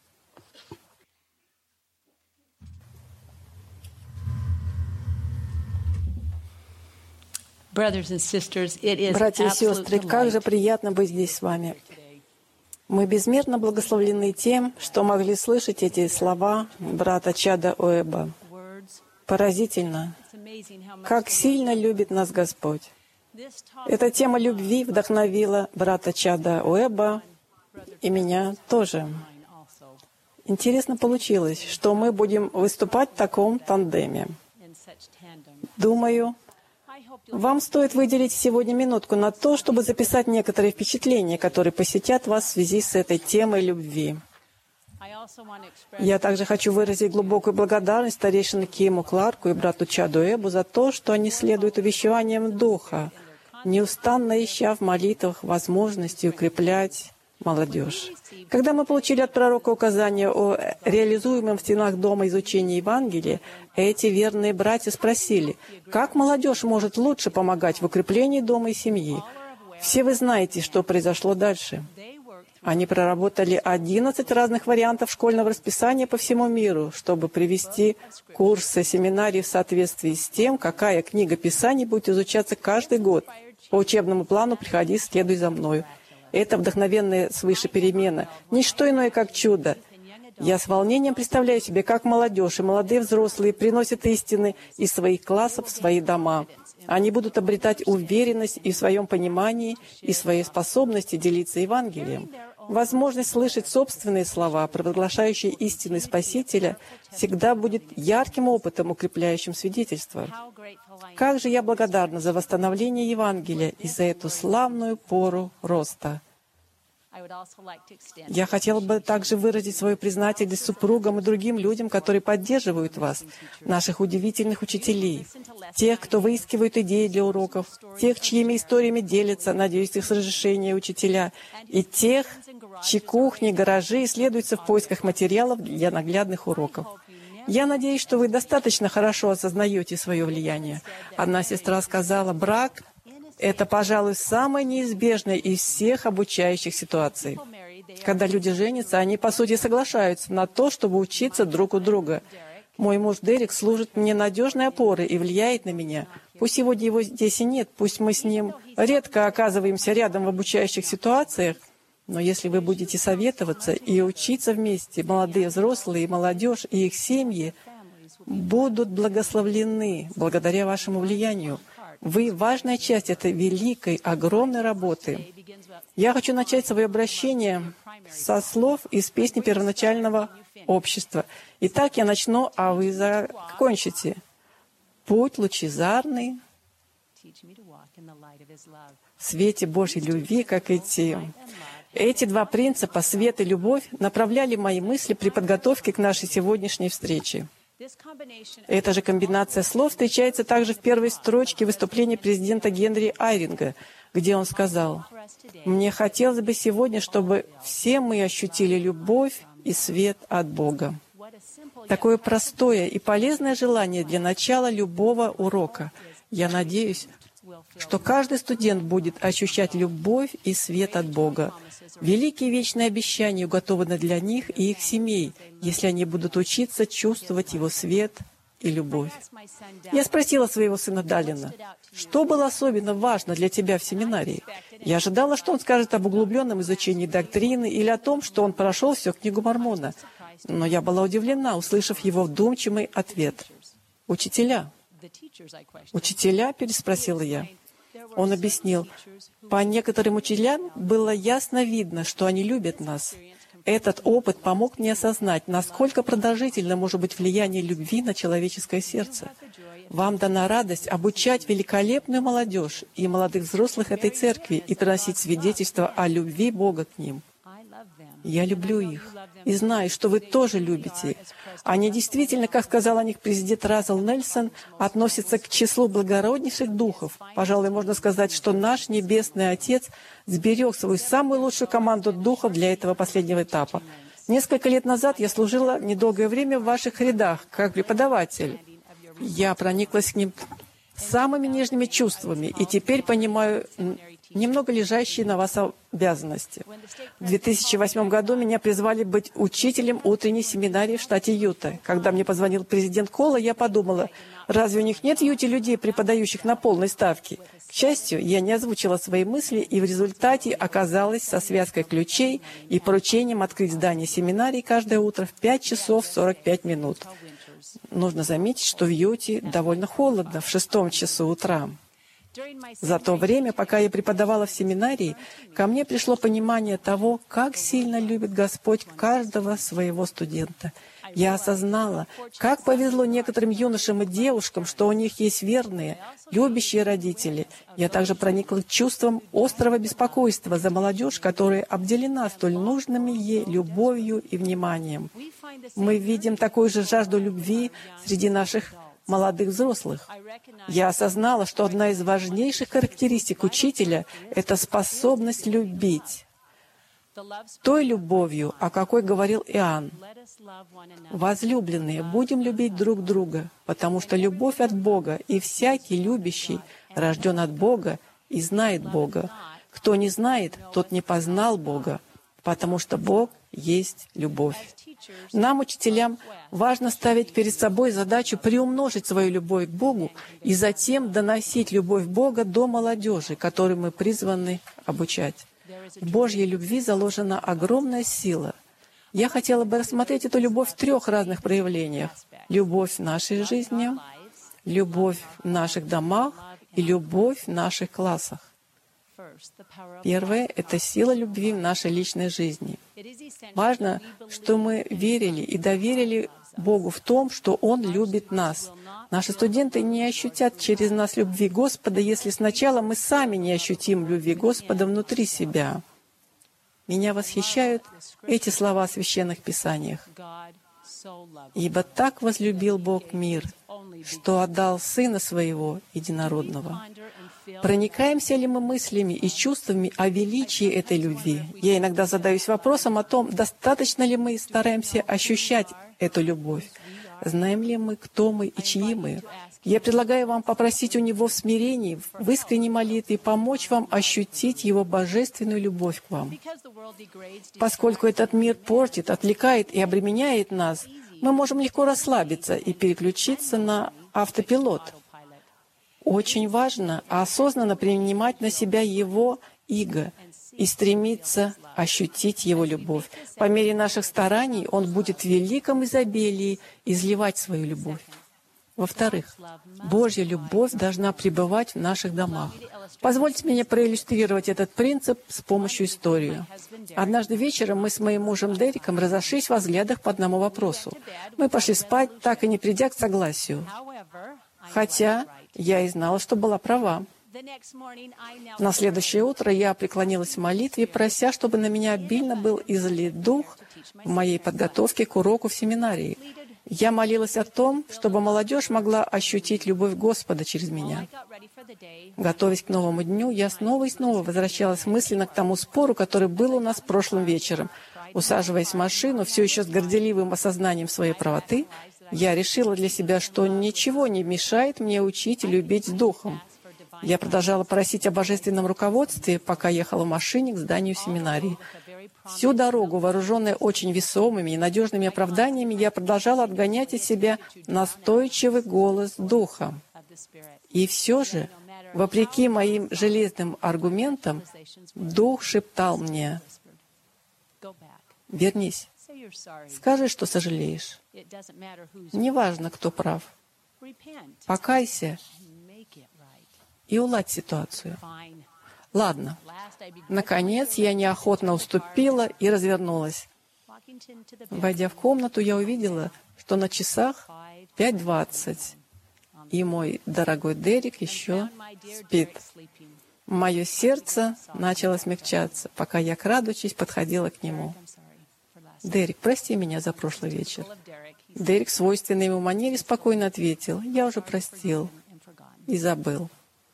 Братья и сестры, как же приятно быть здесь с вами. Мы безмерно благословлены тем, что могли слышать эти слова брата Чада Уэба. Поразительно, как сильно любит нас Господь. Эта тема любви вдохновила брата Чада Уэба и меня тоже. Интересно получилось, что мы будем выступать в таком тандеме. Думаю, вам стоит выделить сегодня минутку на то, чтобы записать некоторые впечатления, которые посетят вас в связи с этой темой любви. Я также хочу выразить глубокую благодарность старейшине Киму Кларку и брату Чаду Эбу за то, что они следуют увещеваниям Духа, неустанно ища в молитвах возможности укреплять молодежь. Когда мы получили от пророка указание о реализуемом в стенах дома изучении Евангелия, эти верные братья спросили, как молодежь может лучше помогать в укреплении дома и семьи. Все вы знаете, что произошло дальше. Они проработали 11 разных вариантов школьного расписания по всему миру, чтобы привести курсы, семинарии в соответствии с тем, какая книга Писаний будет изучаться каждый год. По учебному плану «Приходи, следуй за мною». Это вдохновенная свыше перемена, не что иное, как чудо. Я с волнением представляю себе, как молодежь и молодые взрослые приносят истины из своих классов в свои дома. Они будут обретать уверенность и в своем понимании, и в своей способности делиться Евангелием. Возможность слышать собственные слова, провозглашающие истины Спасителя, всегда будет ярким опытом, укрепляющим свидетельство. Как же я благодарна за восстановление Евангелия и за эту славную пору роста. Я хотела бы также выразить свою признательность супругам и другим людям, которые поддерживают вас, наших удивительных учителей, тех, кто выискивает идеи для уроков, тех, чьими историями делятся, надеюсь, их разрешения учителя, и тех, чьи кухни, гаражи исследуются в поисках материалов для наглядных уроков. Я надеюсь, что вы достаточно хорошо осознаете свое влияние. Одна сестра сказала, брак — это, пожалуй, самое неизбежное из всех обучающих ситуаций. Когда люди женятся, они, по сути, соглашаются на то, чтобы учиться друг у друга. Мой муж Дерек служит мне надежной опорой и влияет на меня. Пусть сегодня его здесь и нет, пусть мы с ним редко оказываемся рядом в обучающих ситуациях, но если вы будете советоваться и учиться вместе, молодые, взрослые, молодежь и их семьи будут благословлены благодаря вашему влиянию. Вы — важная часть этой великой, огромной работы. Я хочу начать свое обращение со слов из песни первоначального общества. Итак, я начну, а вы закончите. «Путь лучезарный в свете Божьей любви, как идти». Эти два принципа, свет и любовь, направляли мои мысли при подготовке к нашей сегодняшней встрече. Эта же комбинация слов встречается также в первой строчке выступления президента Генри Айринга, где он сказал, «Мне хотелось бы сегодня, чтобы все мы ощутили любовь и свет от Бога». Такое простое и полезное желание для начала любого урока. Я надеюсь, что каждый студент будет ощущать любовь и свет от Бога. Великие вечные обещания уготованы для них и их семей, если они будут учиться чувствовать Его свет и любовь. Я спросила своего сына Далина, что было особенно важно для тебя в семинарии? Я ожидала, что он скажет об углубленном изучении доктрины или о том, что он прошел всю книгу Мормона. Но я была удивлена, услышав его вдумчивый ответ. «Учителя». «Учителя?» — переспросила я. Он объяснил, по некоторым учителям было ясно видно, что они любят нас. Этот опыт помог мне осознать, насколько продолжительно может быть влияние любви на человеческое сердце. Вам дана радость обучать великолепную молодежь и молодых взрослых этой церкви и приносить свидетельство о любви Бога к ним. Я люблю их и знаю, что вы тоже любите. Они действительно, как сказал о них президент Рассел Нельсон, относятся к числу благороднейших духов. Пожалуй, можно сказать, что наш Небесный Отец сберег свою самую лучшую команду духов для этого последнего этапа. Несколько лет назад я служила недолгое время в ваших рядах, как преподаватель. Я прониклась к ним самыми нежными чувствами, и теперь понимаю немного лежащие на вас обязанности. В 2008 году меня призвали быть учителем утренней семинарии в штате Юта. Когда мне позвонил президент Кола, я подумала, разве у них нет в Юте людей, преподающих на полной ставке? К счастью, я не озвучила свои мысли, и в результате оказалась со связкой ключей и поручением открыть здание семинарии каждое утро в 5 часов 45 минут. Нужно заметить, что в Юте довольно холодно в 6 часу утра. За то время, пока я преподавала в семинарии, ко мне пришло понимание того, как сильно любит Господь каждого своего студента. Я осознала, как повезло некоторым юношам и девушкам, что у них есть верные, любящие родители. Я также проникла чувством острого беспокойства за молодежь, которая обделена столь нужными ей любовью и вниманием. Мы видим такую же жажду любви среди наших молодых взрослых. Я осознала, что одна из важнейших характеристик учителя — это способность любить той любовью, о какой говорил Иоанн. «Возлюбленные, будем любить друг друга, потому что любовь от Бога, и всякий любящий рожден от Бога и знает Бога. Кто не знает, тот не познал Бога, потому что Бог есть любовь». Нам, учителям, важно ставить перед собой задачу приумножить свою любовь к Богу и затем доносить любовь Бога до молодежи, которую мы призваны обучать. В Божьей любви заложена огромная сила. Я хотела бы рассмотреть эту любовь в 3 разных проявлениях. Любовь в нашей жизни, любовь в наших домах и любовь в наших классах. Первое — это сила любви в нашей личной жизни. Важно, что мы верили и доверили Богу в том, что Он любит нас. Наши студенты не ощутят через нас любви Господа, если сначала мы сами не ощутим любви Господа внутри себя. Меня восхищают эти слова в Священных Писаниях. «Ибо так возлюбил Бог мир, что отдал Сына Своего Единородного». Проникаемся ли мы мыслями и чувствами о величии этой любви? Я иногда задаюсь вопросом о том, достаточно ли мы стараемся ощущать эту любовь. Знаем ли мы, кто мы и чьи мы? Я предлагаю вам попросить у Него в смирении, в искренней молитве, помочь вам ощутить Его божественную любовь к вам. Поскольку этот мир портит, отвлекает и обременяет нас, мы можем легко расслабиться и переключиться на автопилот. Очень важно осознанно принимать на себя Его иго и стремиться ощутить Его любовь. По мере наших стараний Он будет в великом изобилии изливать свою любовь. Во-вторых, Божья любовь должна пребывать в наших домах. Позвольте мне проиллюстрировать этот принцип с помощью истории. Однажды вечером мы с моим мужем Дериком разошлись во взглядах по одному вопросу. Мы пошли спать, так и не придя к согласию. Хотя я и знала, что была права. На следующее утро я преклонилась в молитве, прося, чтобы на меня обильно был излит Дух в моей подготовке к уроку в семинарии. Я молилась о том, чтобы молодежь могла ощутить любовь Господа через меня. Готовясь к новому дню, я снова и снова возвращалась мысленно к тому спору, который был у нас прошлым вечером. Усаживаясь в машину, все еще с горделивым осознанием своей правоты, я решила для себя, что ничего не мешает мне учить и любить с Духом. Я продолжала просить о божественном руководстве, пока ехала в машине к зданию семинарии. Всю дорогу, вооруженная очень весомыми и надежными оправданиями, я продолжала отгонять из себя настойчивый голос Духа. И все же, вопреки моим железным аргументам, Дух шептал мне: «Вернись, скажи, что сожалеешь. Неважно, кто прав. Покайся и уладь ситуацию». Ладно. Наконец, я неохотно уступила и развернулась. Войдя в комнату, я увидела, что на часах 5:20, и мой дорогой Дерек еще спит. Мое сердце начало смягчаться, пока я, крадучись, подходила к нему. «Дерек, прости меня за прошлый вечер». Дерек, свойственной ему манере, спокойно ответил: «Я уже простил и забыл».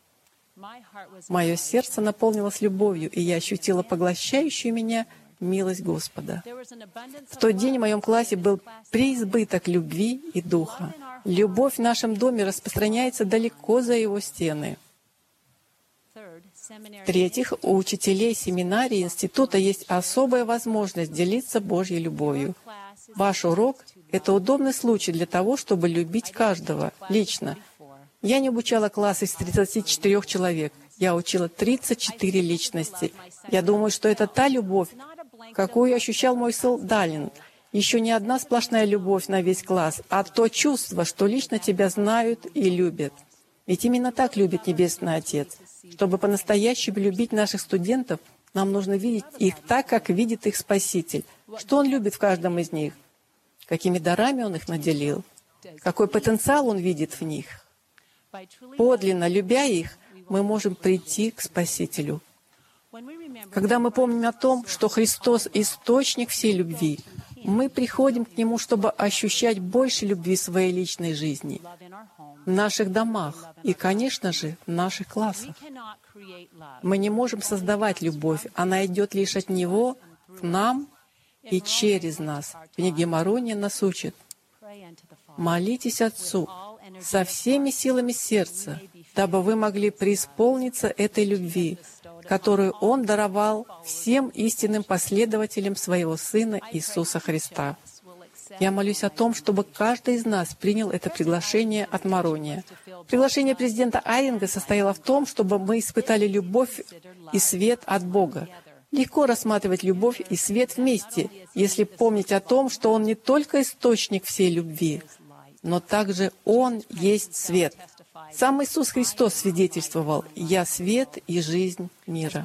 Мое сердце наполнилось любовью, и я ощутила поглощающую меня милость Господа. В тот день в моем классе был преизбыток любви и духа. Любовь в нашем доме распространяется далеко за его стены. В-третьих, у учителей семинарии и института есть особая возможность делиться Божьей любовью. Ваш урок — это удобный случай для того, чтобы любить каждого лично. Я не обучала класс из 34 человек. Я учила 34 личности. Я думаю, что это та любовь, какую ощущал мой сын Далин. Еще не одна сплошная любовь на весь класс, а то чувство, что лично тебя знают и любят. Ведь именно так любит Небесный Отец. Чтобы по-настоящему любить наших студентов, нам нужно видеть их так, как видит их Спаситель. Что Он любит в каждом из них? Какими дарами Он их наделил? Какой потенциал Он видит в них? Подлинно любя их, мы можем прийти к Спасителю. Когда мы помним о том, что Христос — источник всей любви, мы приходим к Нему, чтобы ощущать больше любви в своей личной жизни, в наших домах и, конечно же, в наших классах. Мы не можем создавать любовь, она идет лишь от Него к нам и через нас. В книге Марония нас учит: «Молитесь Отцу со всеми силами сердца, дабы вы могли преисполниться этой любви, которую Он даровал всем истинным последователям Своего Сына Иисуса Христа». Я молюсь о том, чтобы каждый из нас принял это приглашение от Марония. Приглашение президента Айринга состояло в том, чтобы мы испытали любовь и свет от Бога. Легко рассматривать любовь и свет вместе, если помнить о том, что Он не только источник всей любви, но также Он есть свет. Сам Иисус Христос свидетельствовал: «Я свет и жизнь мира».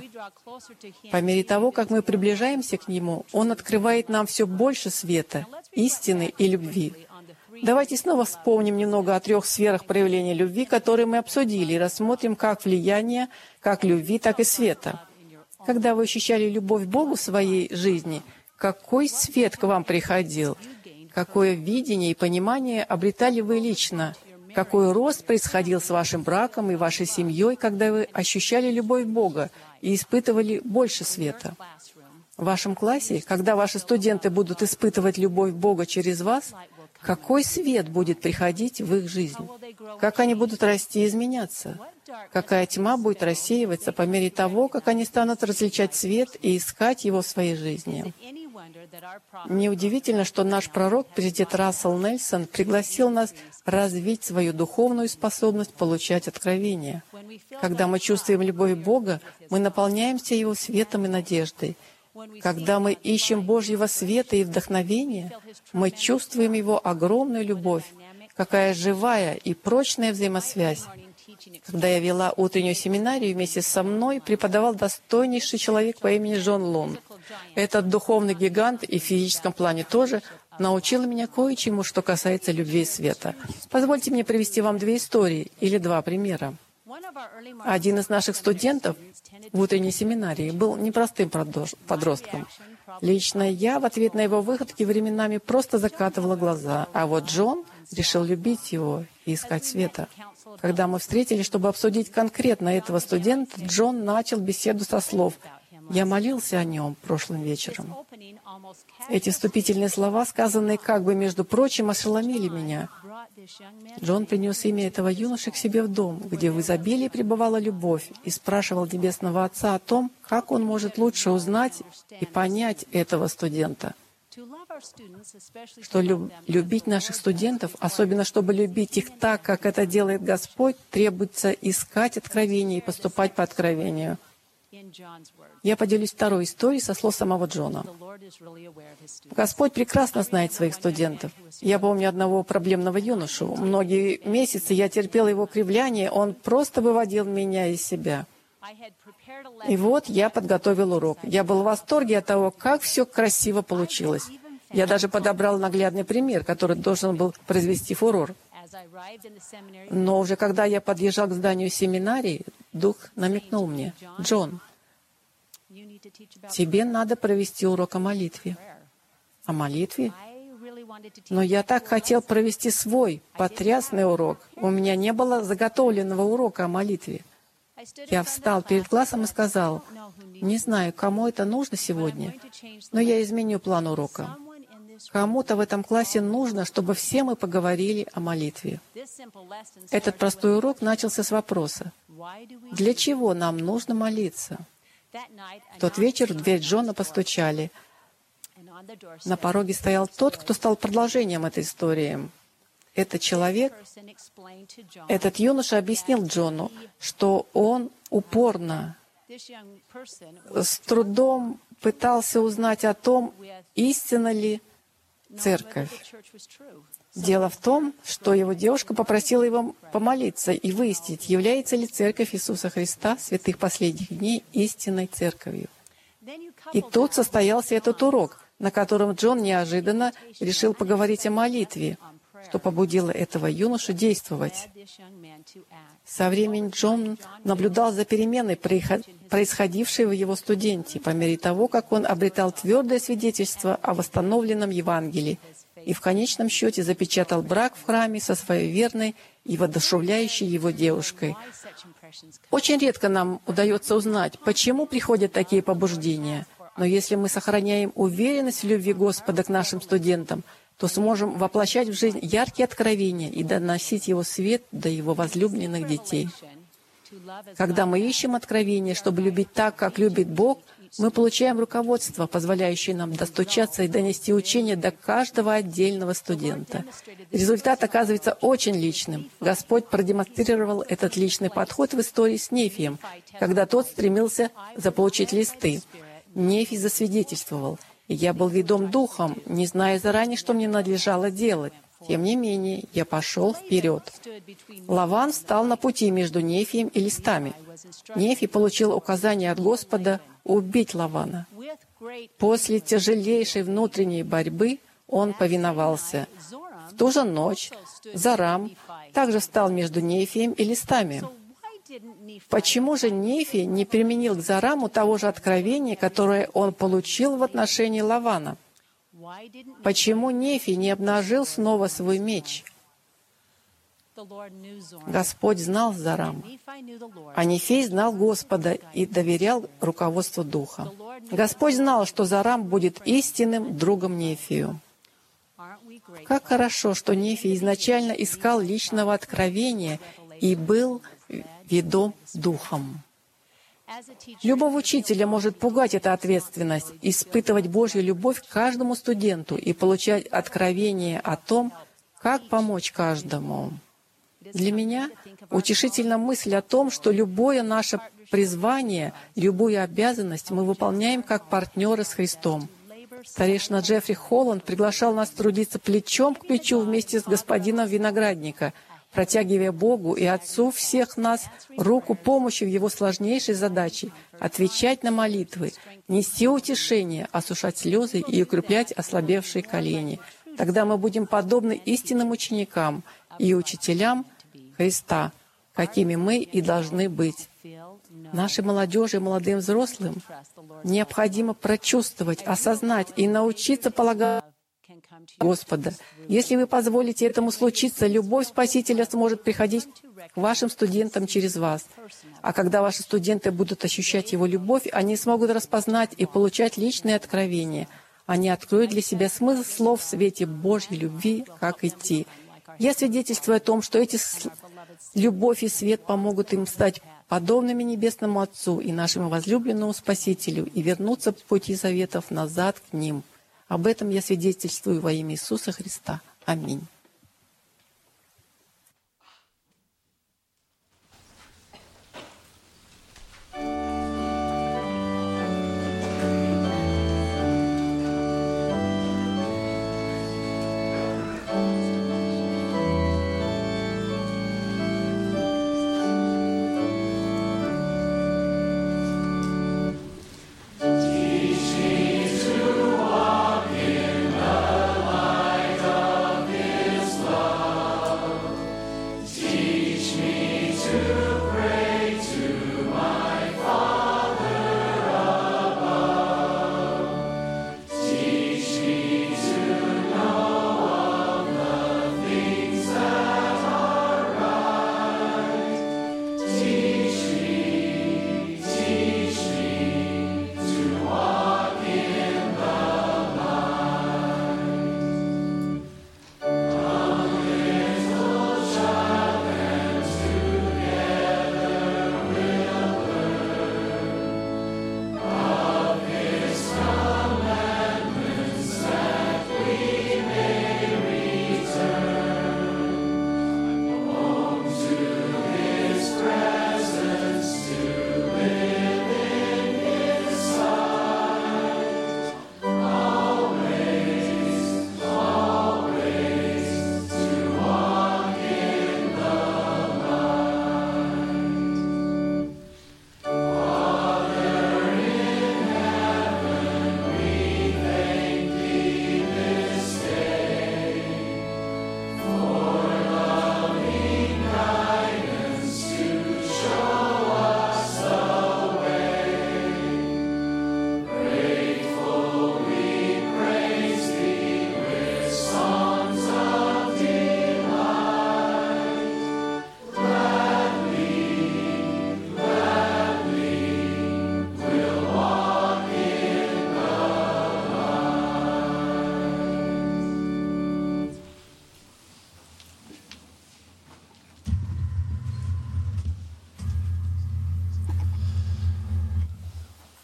По мере того, как мы приближаемся к Нему, Он открывает нам все больше света, истины и любви. Давайте снова вспомним немного о 3 сферах проявления любви, которые мы обсудили, и рассмотрим как влияние, как любви, так и света. Когда вы ощущали любовь к Богу в своей жизни, какой свет к вам приходил? Какое видение и понимание обретали вы лично? Какой рост происходил с вашим браком и вашей семьей, когда вы ощущали любовь Бога и испытывали больше света? В вашем классе, когда ваши студенты будут испытывать любовь Бога через вас, какой свет будет приходить в их жизнь? Как они будут расти и изменяться? Какая тьма будет рассеиваться по мере того, как они станут различать свет и искать его в своей жизни? Неудивительно, что наш пророк, президент Рассел Нельсон, пригласил нас развить свою духовную способность получать откровения. Когда мы чувствуем любовь Бога, мы наполняемся Его светом и надеждой. Когда мы ищем Божьего света и вдохновения, мы чувствуем Его огромную любовь, какая живая и прочная взаимосвязь. Когда я вела утреннюю семинарию, вместе со мной преподавал достойнейший человек по имени Джон Лун. Этот духовный гигант и в физическом плане тоже научил меня кое-чему, что касается любви и света. Позвольте мне привести вам 2 истории или 2 примера. Один из наших студентов в утренней семинарии был непростым подростком. Лично я в ответ на его выходки временами просто закатывала глаза, а вот Джон решил любить его и искать света. Когда мы встретились, чтобы обсудить конкретно этого студента, Джон начал беседу со слов: «Я молился о нем прошлым вечером». Эти вступительные слова, сказанные как бы между прочим, ошеломили меня. Джон принес имя этого юноши к себе в дом, где в изобилии пребывала любовь, и спрашивал Небесного Отца о том, как он может лучше узнать и понять этого студента. Что любить наших студентов, особенно чтобы любить их так, как это делает Господь, требуется искать откровение и поступать по откровению. Я поделюсь 2 историей со слов самого Джона. Господь прекрасно знает своих студентов. Я помню одного проблемного юношу. Многие месяцы я терпела его кривляние, он просто выводил меня из себя. И вот я подготовил урок. Я был в восторге от того, как все красиво получилось. Я даже подобрал наглядный пример, который должен был произвести фурор. Но уже когда я подъезжал к зданию семинарии, Дух намекнул мне: «Джон, тебе надо провести урок о молитве». «О молитве?» Но я так хотел провести свой потрясный урок. У меня не было заготовленного урока о молитве. Я встал перед классом и сказал: «Не знаю, кому это нужно сегодня, но я изменю план урока. Кому-то в этом классе нужно, чтобы все мы поговорили о молитве». Этот простой урок начался с вопроса: Для чего нам нужно молиться? В тот вечер в дверь Джона постучали. На пороге стоял тот, кто стал продолжением этой истории. Этот человек, этот юноша объяснил Джону, что он упорно, с трудом пытался узнать о том, истинна ли церковь. Дело в том, что его девушка попросила его помолиться и выяснить, является ли Церковь Иисуса Христа святых последних дней истинной церковью. И тут состоялся этот урок, на котором Джон неожиданно решил поговорить о молитве, что побудило этого юношу действовать. Со временем Джон наблюдал за переменой, происходившей в его студенте, по мере того, как он обретал твердое свидетельство о восстановленном Евангелии и в конечном счете запечатал брак в храме со своей верной и воодушевляющей его девушкой. Очень редко нам удается узнать, почему приходят такие побуждения, но если мы сохраняем уверенность в любви Господа к нашим студентам, то сможем воплощать в жизнь яркие откровения и доносить Его свет до Его возлюбленных детей. Когда мы ищем откровения, чтобы любить так, как любит Бог, мы получаем руководство, позволяющее нам достучаться и донести учение до каждого отдельного студента. Результат оказывается очень личным. Господь продемонстрировал этот личный подход в истории с Нефием, когда тот стремился заполучить листы. Нефий засвидетельствовал: «Я был ведом духом, не зная заранее, что мне надлежало делать. Тем не менее, я пошел вперед». Лаван встал на пути между Нефием и листами. Нефий получил указание от Господа убить Лавана. После тяжелейшей внутренней борьбы он повиновался. В ту же ночь Зорам также встал между Нефием и листами. Почему же Нефий не применил к Зораму того же откровения, которое он получил в отношении Лавана? Почему Нефий не обнажил снова свой меч? Господь знал Зорама, а Нефей знал Господа и доверял руководству Духа. Господь знал, что Зорам будет истинным другом Нефию. Как хорошо, что Нефий изначально искал личного откровения и был ведом Духом. Любого учителя может пугать эта ответственность, испытывать Божью любовь к каждому студенту и получать откровение о том, как помочь каждому. Для меня утешительна мысль о том, что любое наше призвание, любую обязанность мы выполняем как партнеры с Христом. Старейшина Джеффри Холланд приглашал нас трудиться плечом к плечу вместе с господином виноградника, протягивая Богу и Отцу всех нас руку помощи в Его сложнейшей задаче — отвечать на молитвы, нести утешение, осушать слезы и укреплять ослабевшие колени. Тогда мы будем подобны истинным ученикам и учителям Христа, какими мы и должны быть. Нашей молодежи и молодым взрослым необходимо прочувствовать, осознать и научиться полагать Господа. Если вы позволите этому случиться, любовь Спасителя сможет приходить к вашим студентам через вас. А когда ваши студенты будут ощущать Его любовь, они смогут распознать и получать личные откровения. Они откроют для себя смысл слов в свете Божьей любви, как идти. Я свидетельствую о том, что эти любовь и свет помогут им стать подобными Небесному Отцу и нашему возлюбленному Спасителю и вернуться по пути заветов назад к Ним. Об этом я свидетельствую во имя Иисуса Христа. Аминь. Teach me to walk in the light of His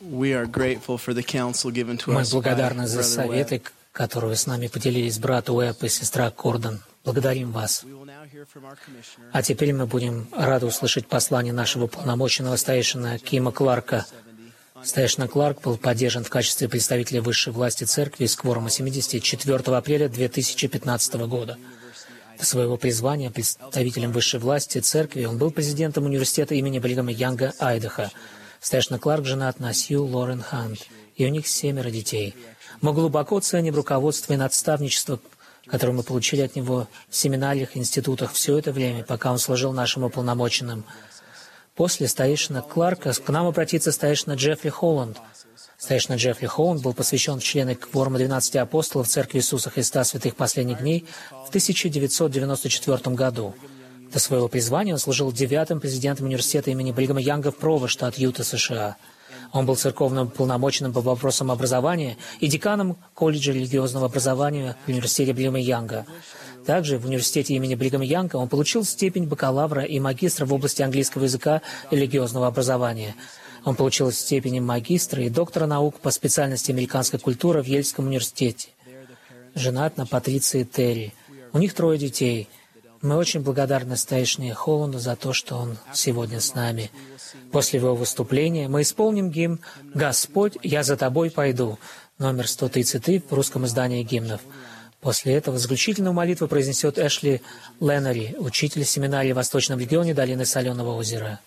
We are grateful for the counsel given to Мы us by благодарны за Brother советы, Webb. которые вы с нами поделились, брат Уэбб и сестра Кордон. Благодарим вас. We will now hear from our commissioner. А теперь мы будем рады услышать послание нашего полномоченного старейшина Кима Кларка. Старейшина Кларк был поддержан в качестве представителя высшей власти церкви из кворума 74 апреля 2015 года. До своего призвания представителем высшей власти церкви он был президентом университета имени Бригама Янга, Айдахо. Старейшина Кларк женат на Сью Лорен Хант, и у них 7 детей. Мы глубоко ценим руководство и наставничество, которое мы получили от него в семинариях и институтах все это время, пока он служил нашим уполномоченным. После старейшины Кларка к нам обратится старейшина Джеффри Холланд. Старейшина Джеффри Холланд был посвящен в члены кворума 12 апостолов Церкви Иисуса Христа Святых Последних Дней в 1994 году. До своего призвания он служил 9-м президентом университета имени Бригама Янга в Прово, штат Юта, США. Он был церковным полномоченным по вопросам образования и деканом колледжа религиозного образования в университете Бригама Янга. Также в университете имени Бригама Янга он получил степень бакалавра и магистра в области английского языка и религиозного образования. Он получил степени магистра и доктора наук по специальности американская культура в Ельском университете. Женат на Патриции Терри. У них 3 детей. Мы очень благодарны старейшине Холланду за то, что он сегодня с нами. После его выступления мы исполним гимн «Господь, я за тобой пойду», номер 133 в русском издании гимнов. После этого заключительную молитву произнесет Эшли Леннери, учитель семинарии в Восточном регионе Долины Соленого озера.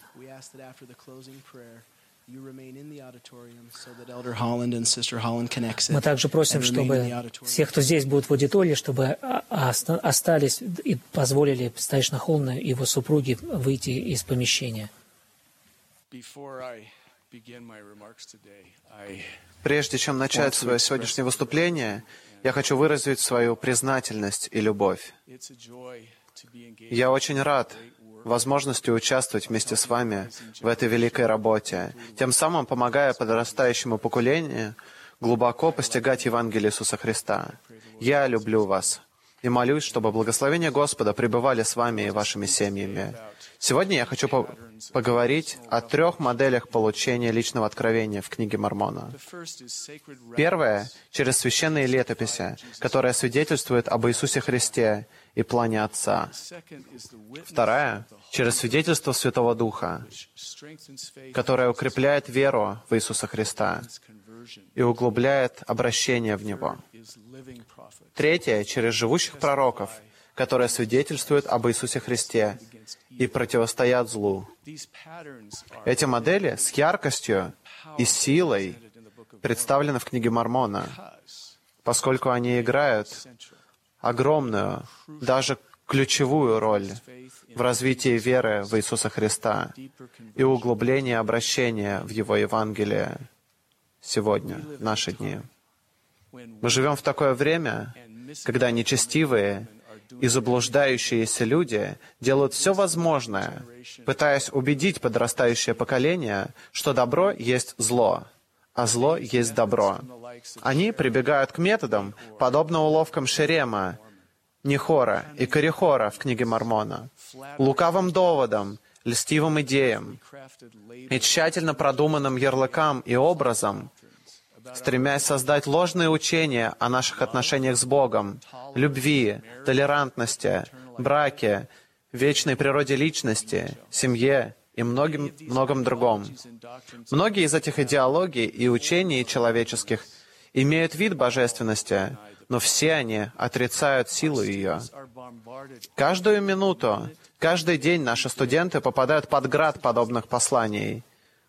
Мы также просим, чтобы все, кто здесь будет в аудитории, чтобы остались и позволили старейшине Холланду и его супруге выйти из помещения. Прежде чем начать свое сегодняшнее выступление, я хочу выразить свою признательность и любовь. Я очень рад возможности участвовать вместе с вами в этой великой работе, тем самым помогая подрастающему поколению глубоко постигать Евангелие Иисуса Христа. Я люблю вас и молюсь, чтобы благословения Господа пребывали с вами и вашими семьями. Сегодня я хочу поговорить о 3 моделях получения личного откровения в книге Мормона. Первая — через священные летописи, которая свидетельствует об Иисусе Христе и плане Отца. Вторая — через свидетельство Святого Духа, которое укрепляет веру в Иисуса Христа и углубляет обращение в Него. Третья — через живущих пророков, которые свидетельствуют об Иисусе Христе и противостоят злу. Эти модели с яркостью и силой представлены в книге Мормона, поскольку они играют огромную, даже ключевую роль в развитии веры в Иисуса Христа и углублении обращения в Его Евангелие сегодня, в наши дни. Мы живем в такое время, когда нечестивые и заблуждающиеся люди делают все возможное, пытаясь убедить подрастающее поколение, что добро есть зло, а зло есть добро. Они прибегают к методам, подобно уловкам Шерема, Нихора и Корихора в книге Мормона, лукавым доводам, льстивым идеям и тщательно продуманным ярлыкам и образом, стремясь создать ложные учения о наших отношениях с Богом, любви, толерантности, браке, вечной природе личности, семье и многом другом. Многие из этих идеологий и учений человеческих имеют вид божественности, но все они отрицают силу ее. Каждую минуту, каждый день наши студенты попадают под град подобных посланий,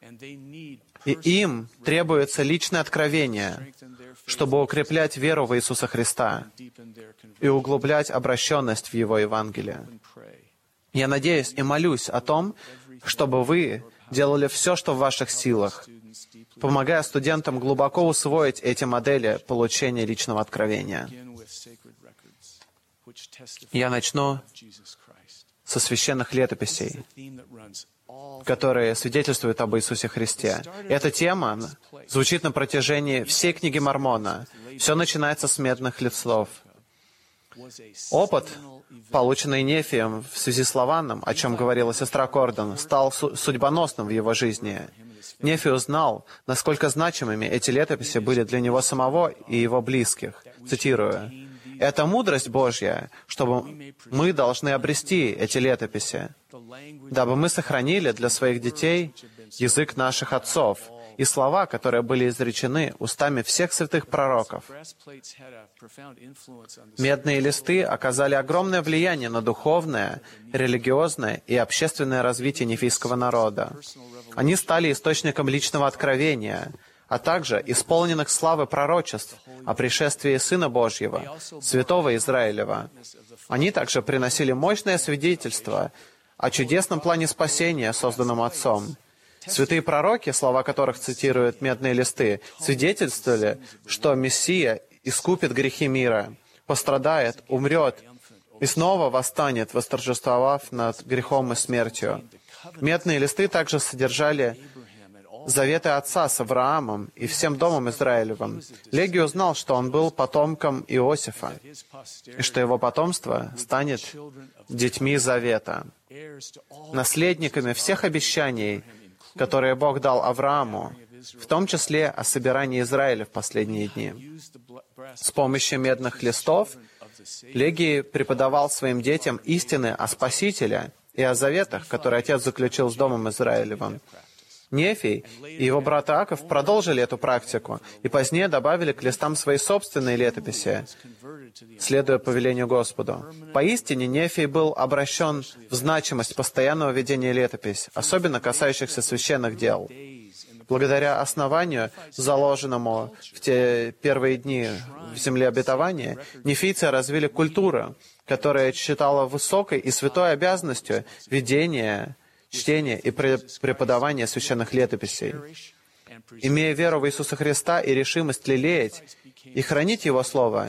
и им требуется личное откровение, чтобы укреплять веру в Иисуса Христа и углублять обращенность в Его Евангелие. Я надеюсь и молюсь о том, чтобы вы делали все, что в ваших силах, помогая студентам глубоко усвоить эти модели получения личного откровения. Я начну со священных летописей, которые свидетельствуют об Иисусе Христе. Эта тема звучит на протяжении всей книги Мормона. Все начинается с медных листов. Опыт полученный Нефием в связи с Лаваном, о чем говорила сестра Кордон, стал судьбоносным в его жизни. Нефи узнал, насколько значимыми эти летописи были для него самого и его близких. Цитирую: «Это мудрость Божья, чтобы мы должны обрести эти летописи, дабы мы сохранили для своих детей язык наших отцов и слова, которые были изречены устами всех святых пророков». Медные листы оказали огромное влияние на духовное, религиозное и общественное развитие нефийского народа. Они стали источником личного откровения, а также исполненных славы пророчеств о пришествии Сына Божьего, Святого Израилева. Они также приносили мощное свидетельство о чудесном плане спасения, созданном Отцом. Святые пророки, слова которых цитируют медные листы, свидетельствовали, что Мессия искупит грехи мира, пострадает, умрет и снова восстанет, восторжествовав над грехом и смертью. Медные листы также содержали заветы отца с Авраамом и всем домом Израилевым. Леги узнал, что он был потомком Иосифа, и что его потомство станет детьми завета, наследниками всех обещаний, которые Бог дал Аврааму, в том числе о собирании Израиля в последние дни. С помощью медных листов Леги преподавал своим детям истины о Спасителе и о заветах, которые Отец заключил с домом Израилевым. Нефий и его брат Иаков продолжили эту практику и позднее добавили к листам свои собственные летописи, следуя повелению Господу. Поистине, Нефий был обращен в значимость постоянного ведения летопись, особенно касающихся священных дел. Благодаря основанию, заложенному в те первые дни в земле обетования, нефийцы развили культуру, которая считала высокой и святой обязанностью ведения, чтения и преподавания священных летописей. Имея веру в Иисуса Христа и решимость лелеять и хранить Его Слово,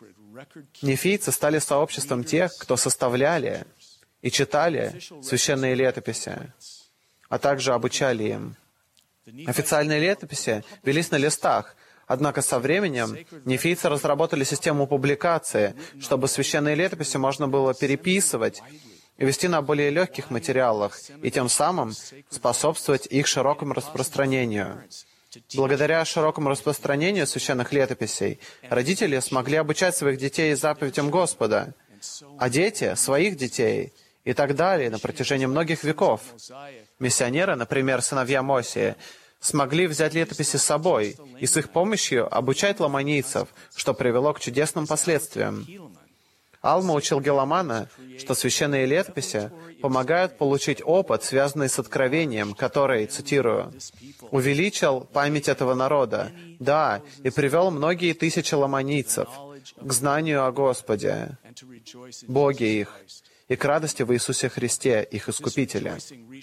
нефийцы стали сообществом тех, кто составляли и читали священные летописи, а также обучали им. Официальные летописи велись на листах, однако со временем нефийцы разработали систему публикации, чтобы священные летописи можно было переписывать и вести на более легких материалах, и тем самым способствовать их широкому распространению. Благодаря широкому распространению священных летописей родители смогли обучать своих детей заповедям Господа, а дети — своих детей, и так далее на протяжении многих веков. Миссионеры, например, сыновья Мосии, смогли взять летописи с собой и с их помощью обучать ламанийцев, что привело к чудесным последствиям. Алма учил Геламана, что священные летописи помогают получить опыт, связанный с откровением, который, цитирую, «увеличил память этого народа, да, и привел многие тысячи ламанийцев к знанию о Господе, Боге их, и к радости в Иисусе Христе, их Искупителе».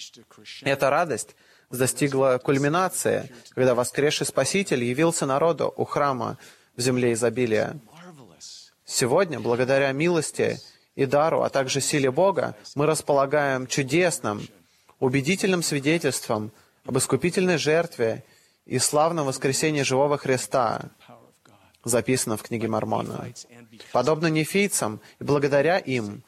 Эта радость достигла кульминации, когда воскресший Спаситель явился народу у храма в земле изобилия. Сегодня, благодаря милости и дару, а также силе Бога, мы располагаем чудесным, убедительным свидетельством об искупительной жертве и славном воскресении живого Христа, записано в книге Мормона. Подобно нефийцам, и благодаря им,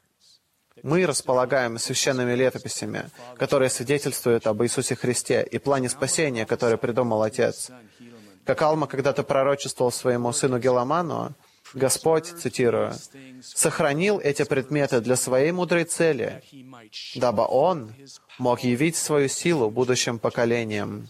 мы располагаем священными летописями, которые свидетельствуют об Иисусе Христе и плане спасения, который придумал Отец. Как Алма когда-то пророчествовал своему сыну Геламану, Господь, цитирую, «сохранил эти предметы для своей мудрой цели, дабы Он мог явить свою силу будущим поколениям».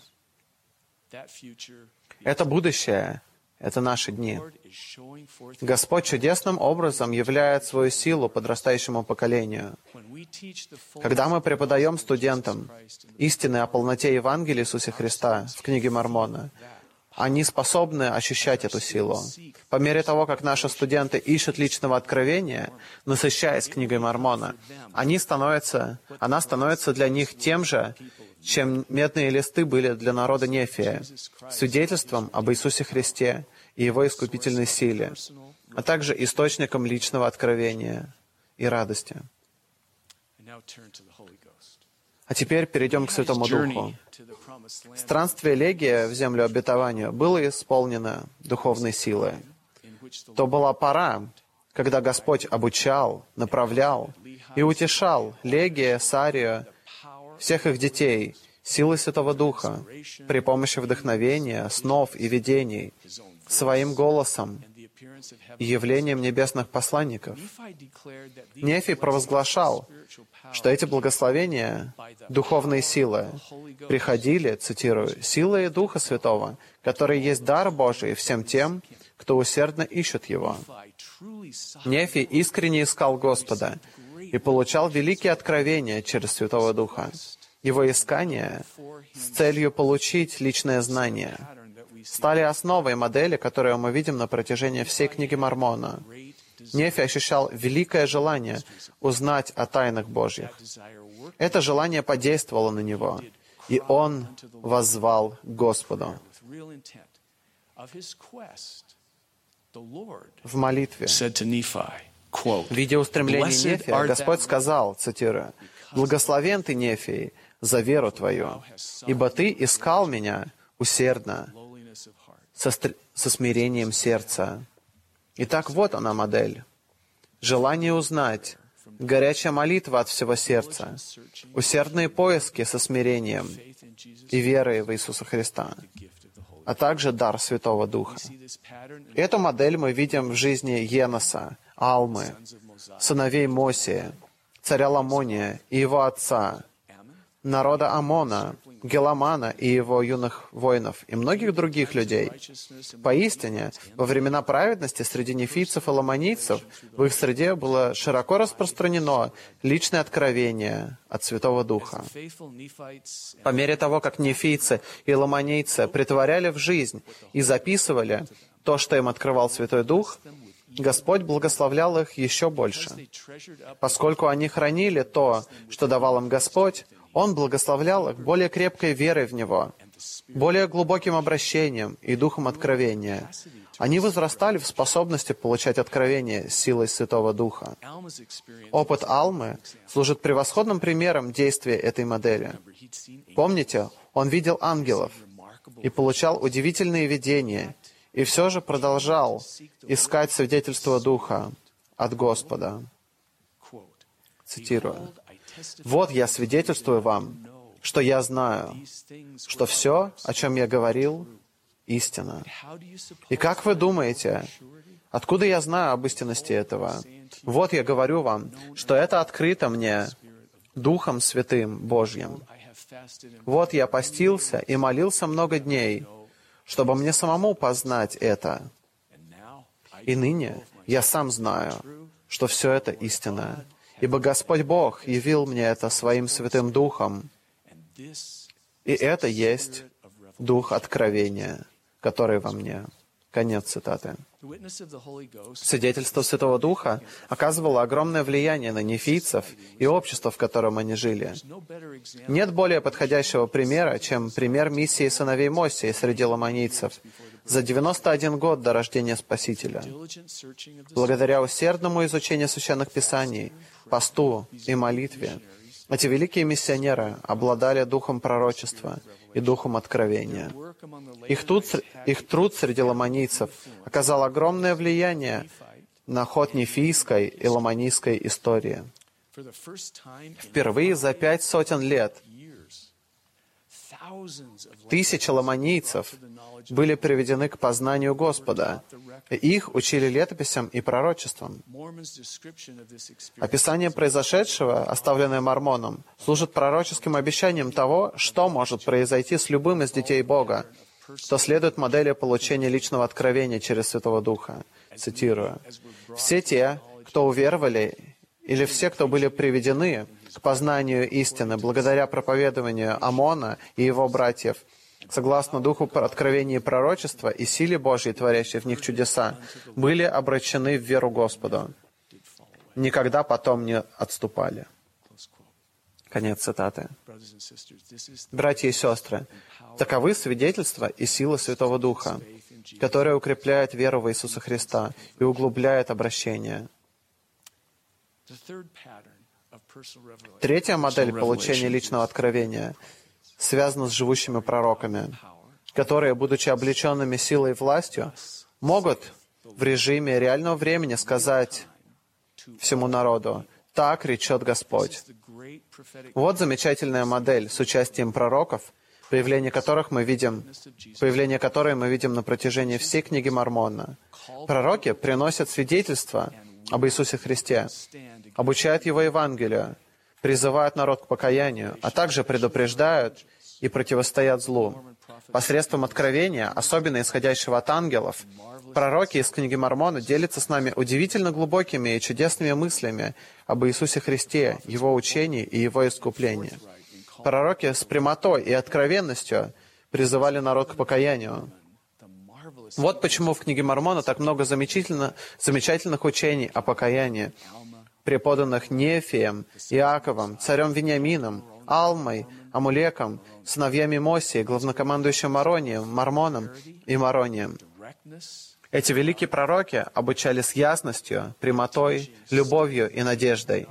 Это будущее, это наши дни. Господь чудесным образом являет свою силу подрастающему поколению. Когда мы преподаем студентам истины о полноте Евангелия Иисуса Христа в книге Мормона, они способны ощущать эту силу. По мере того, как наши студенты ищут личного откровения, насыщаясь книгой Мормона, она становится для них тем же, чем медные листы были для народа Нефия, свидетельством об Иисусе Христе и Его искупительной силе, а также источником личного откровения и радости. А теперь перейдем к Святому Духу. Странствие Легия в землю обетования было исполнено духовной силой. То была пора, когда Господь обучал, направлял и утешал Легия, Сарию, всех их детей, силой Святого Духа, при помощи вдохновения, снов и видений, своим голосом и явлением небесных посланников. Нефий провозглашал, что эти благословения, духовные силы, приходили, цитирую, «силой Духа Святого, который есть дар Божий всем тем, кто усердно ищет Его». Нефий искренне искал Господа и получал великие откровения через Святого Духа. Его искания с целью получить личное знание стали основой модели, которую мы видим на протяжении всей книги Мормона. Нефий ощущал великое желание узнать о тайнах Божьих. Это желание подействовало на него, и он воззвал к Господу в молитве. Видя устремление Нефия, Господь сказал, цитирую, «Благословен ты, Нефий, за веру твою, ибо ты искал меня усердно, со смирением сердца». Итак, вот она модель. Желание узнать, горячая молитва от всего сердца, усердные поиски со смирением и верой в Иисуса Христа, а также дар Святого Духа. Эту модель мы видим в жизни Еноса, Алмы, сыновей Мосия, царя Ламония и его отца, народа Амона, Геламана и его юных воинов, и многих других людей. Поистине, во времена праведности среди нефийцев и ламанийцев в их среде было широко распространено личное откровение от Святого Духа. По мере того, как нефийцы и ламанийцы претворяли в жизнь и записывали то, что им открывал Святой Дух, Господь благословлял их еще больше. Поскольку они хранили то, что давал им Господь, Он благословлял их более крепкой верой в Него, более глубоким обращением и духом откровения. Они возрастали в способности получать откровение силой Святого Духа. Опыт Алмы служит превосходным примером действия этой модели. Помните, он видел ангелов и получал удивительные видения, и все же продолжал искать свидетельство Духа от Господа. Цитирую. «Вот я свидетельствую вам, что я знаю, что все, о чем я говорил, истина. И как вы думаете, откуда я знаю об истинности этого? Вот я говорю вам, что это открыто мне Духом Святым Божьим. Вот я постился и молился много дней, чтобы мне самому познать это. И ныне я сам знаю, что все это истина. Ибо Господь Бог явил мне это Своим Святым Духом, и это есть Дух откровения, который во мне». Конец цитаты. Свидетельство Святого Духа оказывало огромное влияние на нефийцев и общество, в котором они жили. Нет более подходящего примера, чем пример миссии сыновей Мосии среди ламанийцев за 91 год до рождения Спасителя. Благодаря усердному изучению Священных Писаний, посту и молитве, эти великие миссионеры обладали духом пророчества и духом откровения. Их труд среди ламанийцев оказал огромное влияние на ход нефийской и ламанийской истории. Впервые за 500 лет тысячи ламанийцев были приведены к познанию Господа, и их учили летописям и пророчествам. Описание произошедшего, оставленное Мормоном, служит пророческим обещанием того, что может произойти с любым из детей Бога, кто следует модели получения личного откровения через Святого Духа. Цитирую. «Все те, кто уверовали, или все, кто были приведены к познанию истины благодаря проповедованию Амона и его братьев, согласно духу откровения и пророчества и силе Божьей, творящей в них чудеса, были обращены в веру Господу. Никогда потом не отступали». Конец цитаты. Братья и сестры, таковы свидетельства и сила Святого Духа, которая укрепляет веру в Иисуса Христа и углубляет обращение. Третья модель получения личного откровения связана с живущими пророками, которые, будучи облеченными силой и властью, могут в режиме реального времени сказать всему народу: «Так речет Господь». Вот замечательная модель с участием пророков, появление которой мы видим на протяжении всей книги Мормона. Пророки приносят свидетельство об Иисусе Христе, обучают Его Евангелию, призывают народ к покаянию, а также предупреждают и противостоят злу. Посредством откровения, особенно исходящего от ангелов, пророки из книги Мормона делятся с нами удивительно глубокими и чудесными мыслями об Иисусе Христе, Его учении и Его искуплении. Пророки с прямотой и откровенностью призывали народ к покаянию. Вот почему в книге Мормона так много замечательных учений о покаянии, преподанных Нефием, Иаковом, царем Вениамином, Алмой, Амулеком, сыновьями Мосии, главнокомандующим Маронием, Мормоном и Маронием. Эти великие пророки обучали с ясностью, прямотой, любовью и надеждой.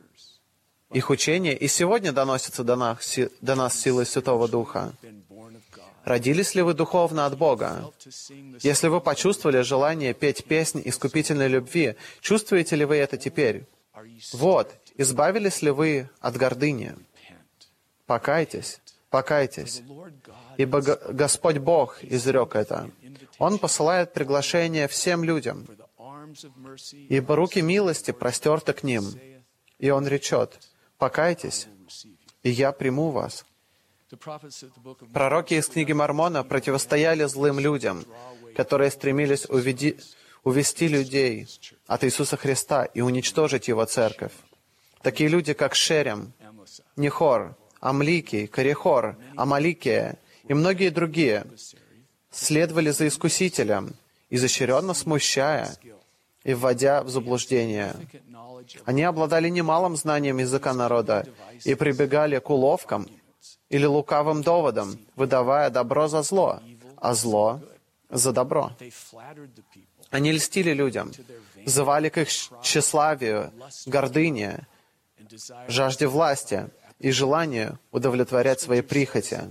Их учение и сегодня доносится до нас силой Святого Духа. Родились ли вы духовно от Бога? Если вы почувствовали желание петь песнь искупительной любви, чувствуете ли вы это теперь? Вот, избавились ли вы от гордыни? Покайтесь, покайтесь. Ибо Господь Бог изрек это. Он посылает приглашение всем людям. Ибо руки милости простерты к ним. И Он речет: покайтесь, и я приму вас. Пророки из книги Мормона противостояли злым людям, которые стремились увести людей от Иисуса Христа и уничтожить Его церковь. Такие люди, как Шерем, Нехор, Амликий, Корихор, Амаликия и многие другие, следовали за Искусителем, изощренно смущая и вводя в заблуждение. Они обладали немалым знанием языка народа и прибегали к уловкам или лукавым доводам, выдавая добро за зло, а зло за добро. Они льстили людям, взывали к их тщеславию, гордыне, жажде власти и желанию удовлетворять свои прихоти.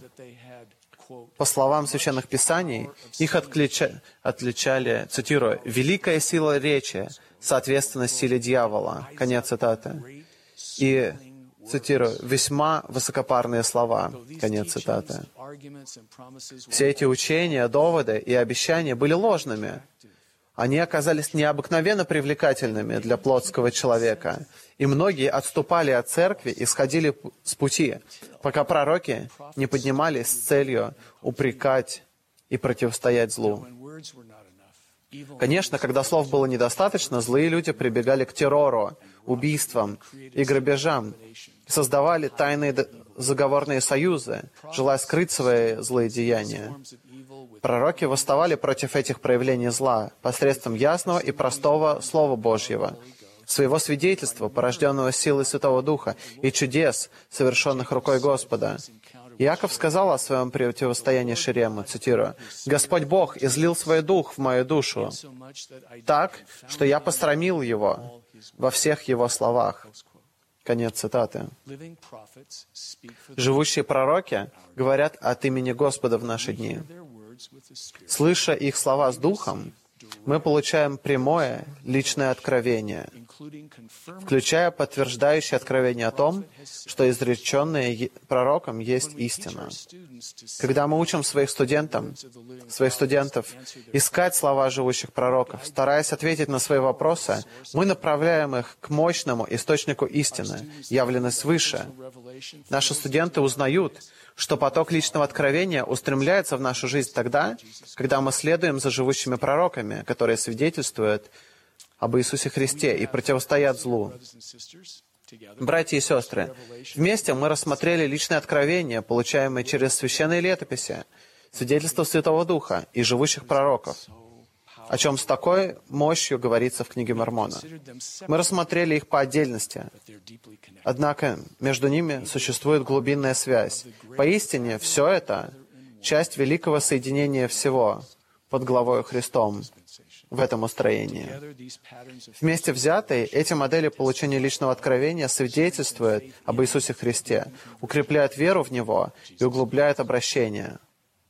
По словам Священных Писаний, их отличали, цитирую, «великая сила речи, соответственно силе дьявола». Конец цитаты. И, цитирую, «весьма высокопарные слова». Конец цитаты. Все эти учения, доводы и обещания были ложными. Они оказались необыкновенно привлекательными для плотского человека, и многие отступали от церкви и сходили с пути, пока пророки не поднимались с целью упрекать и противостоять злу. Конечно, когда слов было недостаточно, злые люди прибегали к террору, убийствам и грабежам, создавали тайные заговорные союзы, желая скрыть свои злые деяния. Пророки восставали против этих проявлений зла посредством ясного и простого Слова Божьего, своего свидетельства, порожденного силой Святого Духа, и чудес, совершенных рукой Господа. Иаков сказал о своем противостоянии Шерему, цитирую, «Господь Бог излил свой Дух в мою душу так, что я посрамил Его во всех Его словах». Конец цитаты. Живущие пророки говорят от имени Господа в наши дни. Слыша их слова с Духом, мы получаем прямое личное откровение, включая подтверждающее откровение о том, что изреченное пророком есть истина. Когда мы учим своих студентов искать слова живущих пророков, стараясь ответить на свои вопросы, мы направляем их к мощному источнику истины, явленной свыше. Наши студенты узнают, что поток личного откровения устремляется в нашу жизнь тогда, когда мы следуем за живущими пророками, которые свидетельствуют об Иисусе Христе и противостоят злу. Братья и сестры, вместе мы рассмотрели личное откровение, получаемое через священные летописи, свидетельство Святого Духа и живущих пророков, о чем с такой мощью говорится в книге Мормона. Мы рассмотрели их по отдельности, однако между ними существует глубинная связь. Поистине, все это — часть великого соединения всего под главою Христом в этом устроении. Вместе взятые, эти модели получения личного откровения свидетельствуют об Иисусе Христе, укрепляют веру в Него и углубляют обращение.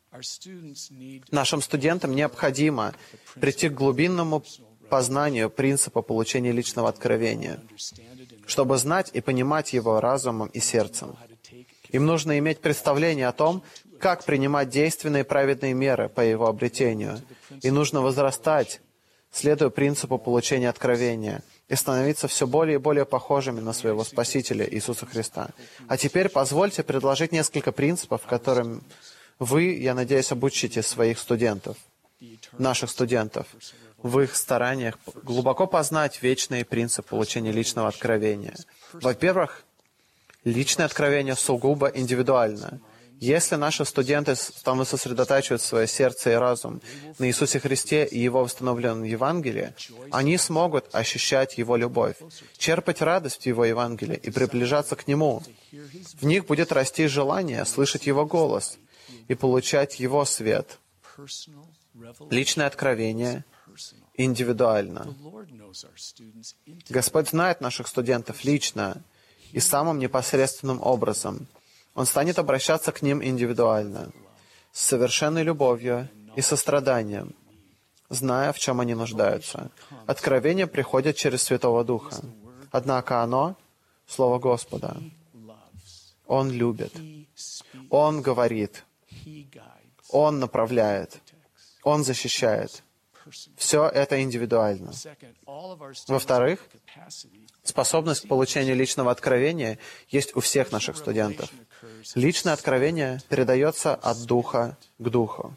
Нашим студентам необходимо прийти к глубинному познанию принципа получения личного откровения, чтобы знать и понимать его разумом и сердцем. Им нужно иметь представление о том, как принимать действенные и праведные меры по его обретению. И нужно возрастать, следуя принципу получения откровения, и становиться все более и более похожими на своего Спасителя Иисуса Христа. А теперь позвольте предложить несколько принципов, которым вы, я надеюсь, обучите своих студентов, наших студентов, в их стараниях глубоко познать вечный принцип получения личного откровения. Во-первых, личное откровение сугубо индивидуально. Если наши студенты станут сосредотачивать свое сердце и разум на Иисусе Христе и Его восстановленном Евангелии, они смогут ощущать Его любовь, черпать радость в Его Евангелии и приближаться к Нему. В них будет расти желание слышать Его голос и получать Его свет. Личное откровение индивидуально. Господь знает наших студентов лично и самым непосредственным образом. Он станет обращаться к ним индивидуально, с совершенной любовью и состраданием, зная, в чем они нуждаются. Откровение приходит через Святого Духа. Однако оно — Слово Господа. Он любит. Он говорит. Он направляет. Он защищает. Все это индивидуально. Во-вторых, способность к получению личного откровения есть у всех наших студентов. Личное откровение передается от духа к духу.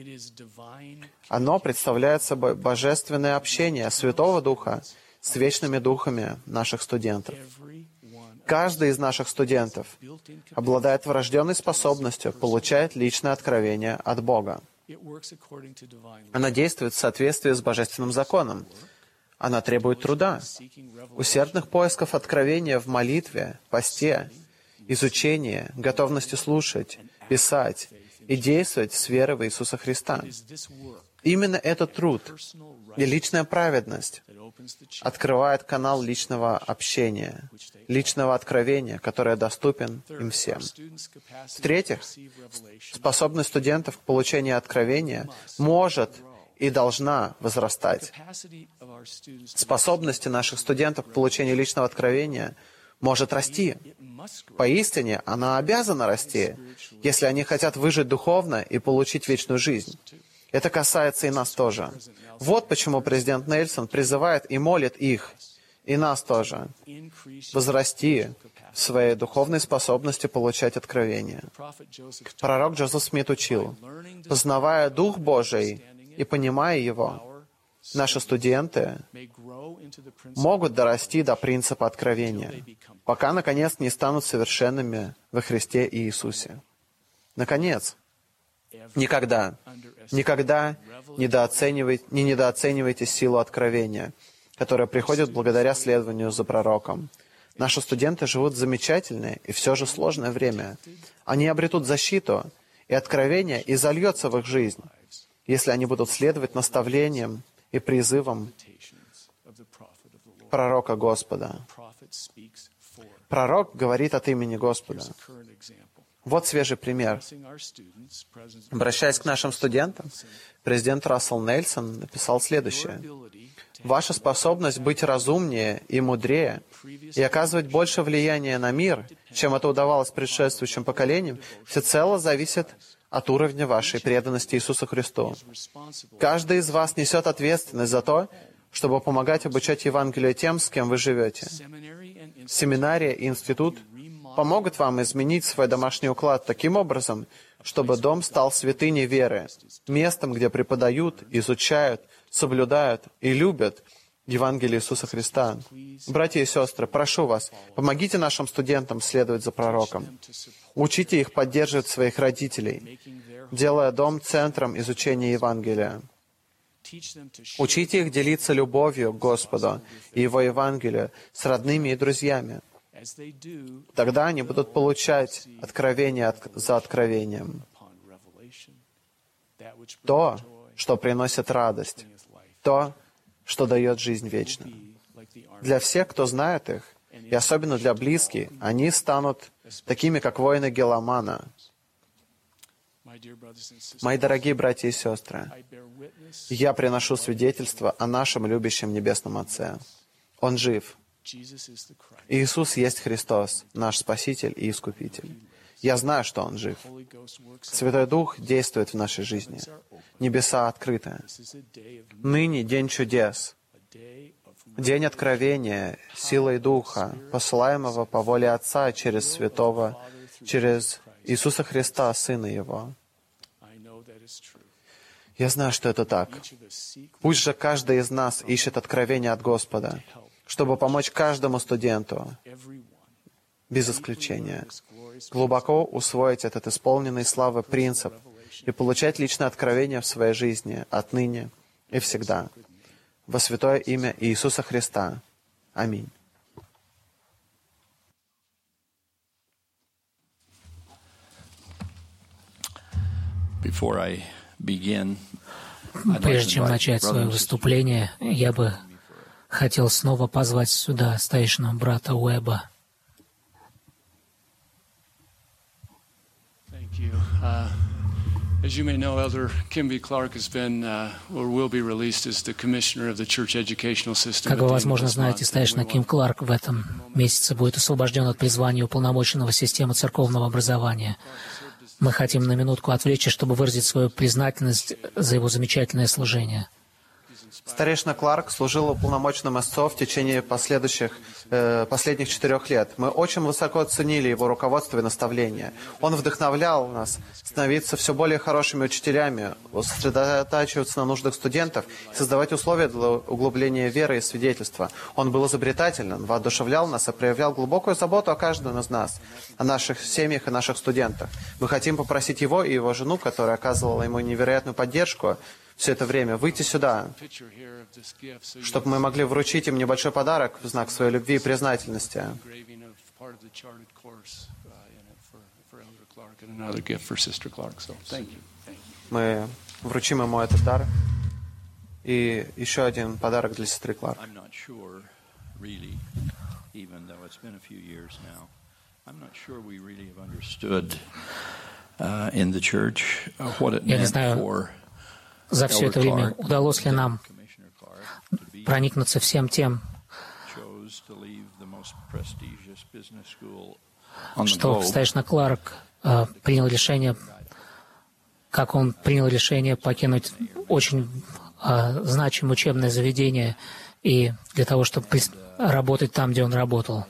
Оно представляет собой божественное общение Святого Духа с вечными духами наших студентов. Каждый из наших студентов обладает врожденной способностью получать личное откровение от Бога. Она действует в соответствии с божественным законом. Она требует труда, усердных поисков откровения в молитве, посте, изучении, готовности слушать, писать и действовать с верой в Иисуса Христа. Именно этот труд и личная праведность открывает канал личного общения, личного откровения, которое доступен им всем. В-третьих, способность студентов к получению откровения может и должна возрастать. Способности наших студентов к получению личного откровения может расти. Поистине, она обязана расти, если они хотят выжить духовно и получить вечную жизнь. Это касается и нас тоже. Вот почему президент Нельсон призывает и молит их, и нас тоже, возрасти в своей духовной способности получать откровение. Пророк Джозеф Смит учил: познавая Дух Божий и понимая Его, наши студенты могут дорасти до принципа откровения, пока, наконец, не станут совершенными во Христе и Иисусе. Наконец, никогда не недооценивайте силу откровения, которая приходит благодаря следованию за пророком. Наши студенты живут в замечательное и все же сложное время. Они обретут защиту, и откровение изольется в их жизнь, если они будут следовать наставлениям и призывам пророка Господа. Пророк говорит от имени Господа. Вот свежий пример. Обращаясь к нашим студентам, президент Рассел Нельсон написал следующее: «Ваша способность быть разумнее и мудрее и оказывать больше влияния на мир, чем это удавалось предшествующим поколениям, всецело зависит от уровня вашей преданности Иисусу Христу. Каждый из вас несет ответственность за то, чтобы помогать обучать Евангелию тем, с кем вы живете. Семинария и институт помогут вам изменить свой домашний уклад таким образом, чтобы дом стал святыней веры, местом, где преподают, изучают, соблюдают и любят Евангелие Иисуса Христа. Братья и сестры, прошу вас, помогите нашим студентам следовать за пророком. Учите их поддерживать своих родителей, делая дом центром изучения Евангелия. Учите их делиться любовью к Господу и Его Евангелию с родными и друзьями. Тогда они будут получать откровение за откровением. То, что приносит радость. То, что дает жизнь вечную. Для всех, кто знает их, и особенно для близких, они станут такими, как воины Геламана. Мои дорогие братья и сестры, я приношу свидетельство о нашем любящем Небесном Отце. Он жив. Иисус есть Христос, наш Спаситель и Искупитель. Я знаю, что Он жив. Святой Дух действует в нашей жизни. Небеса открыты. Ныне день чудес, день откровения, силой Духа, посылаемого по воле Отца через Святого, через Иисуса Христа, Сына Его. Я знаю, что это так. Пусть же каждый из нас ищет откровения от Господа, чтобы помочь каждому студенту, без исключения, глубоко усвоить этот исполненный славы принцип и получать личное откровение в своей жизни отныне и всегда. Во святое имя Иисуса Христа. Аминь. Прежде чем начать свое выступление, я бы хотел снова позвать сюда старейшину брата Уэба. As you may know, Elder Kim B. Clark has been or will be released as the commissioner of the church educational system. Как вы, возможно, знаете, старейшина Ким Кларк в этом месяце будет освобожден от призвания уполномоченного системы церковного образования. Мы хотим на минутку отвлечься, чтобы выразить свою признательность за его замечательное служение. Старейшина Кларк служил уполномоченным СЦО в течение последних 4 лет. Мы очень высоко ценили его руководство и наставления. Он вдохновлял нас становиться все более хорошими учителями, сосредотачиваться на нуждах студентов и создавать условия для углубления веры и свидетельства. Он был изобретателен, воодушевлял нас и проявлял глубокую заботу о каждом из нас, о наших семьях и наших студентах. Мы хотим попросить его и его жену, которая оказывала ему невероятную поддержку, все это время выйти сюда, чтобы мы могли вручить им небольшой подарок в знак своей любви и признательности. Мы вручим ему этот дар и еще один подарок для сестры Кларк. Я не знаю, за все это время удалось ли нам проникнуться всем тем, что старейшина Кларк принял решение, как он принял решение покинуть очень значимое учебное заведение и для того, чтобы работать там, где он работал.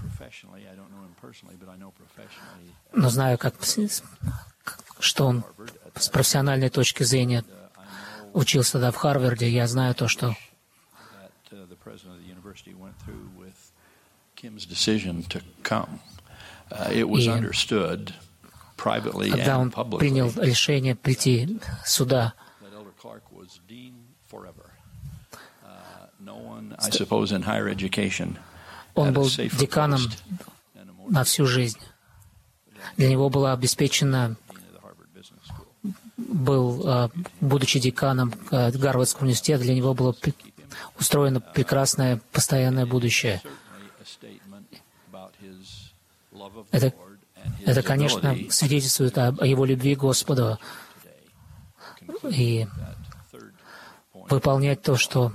Но знаю, что он с профессиональной точки зрения учился тогда в Харварде, я знаю то, что и когда он принял решение прийти сюда, он был деканом на всю жизнь. Для него была обеспечена, будучи деканом Гарвардского университета, для него было устроено прекрасное постоянное будущее. Это, конечно, свидетельствует о его любви к Господу и выполнять то, что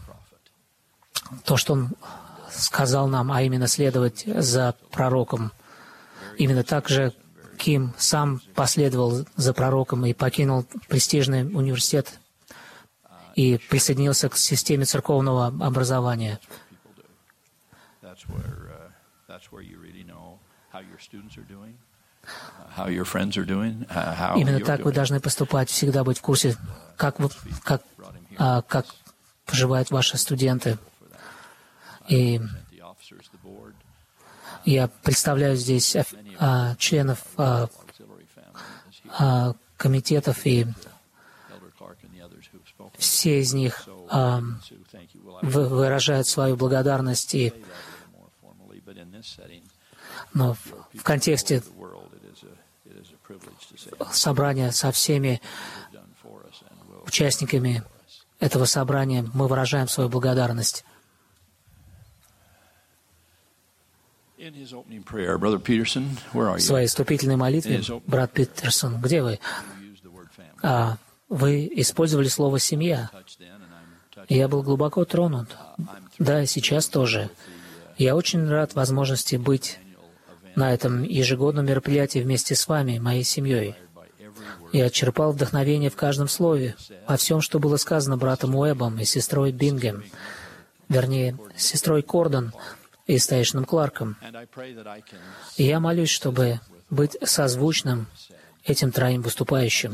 он сказал нам, а именно следовать за пророком. Именно так же Ким сам последовал за пророком и покинул престижный университет и присоединился к системе церковного образования. Именно так вы должны поступать, всегда быть в курсе, как поживают ваши студенты. И я представляю здесь членов комитетов, и все из них выражают свою благодарность. Но в контексте собрания со всеми участниками этого собрания мы выражаем свою благодарность. В своей вступительной молитве, брат Питерсон, где вы? вы использовали слово «семья». Я был глубоко тронут. Да, и сейчас тоже. Я очень рад возможности быть на этом ежегодном мероприятии вместе с вами, моей семьей. Я черпал вдохновение в каждом слове, во всем, что было сказано братом Уэббом и сестрой Бингем, вернее, сестрой Кордон и старейшином Кларком. И я молюсь, чтобы быть созвучным этим троим выступающим.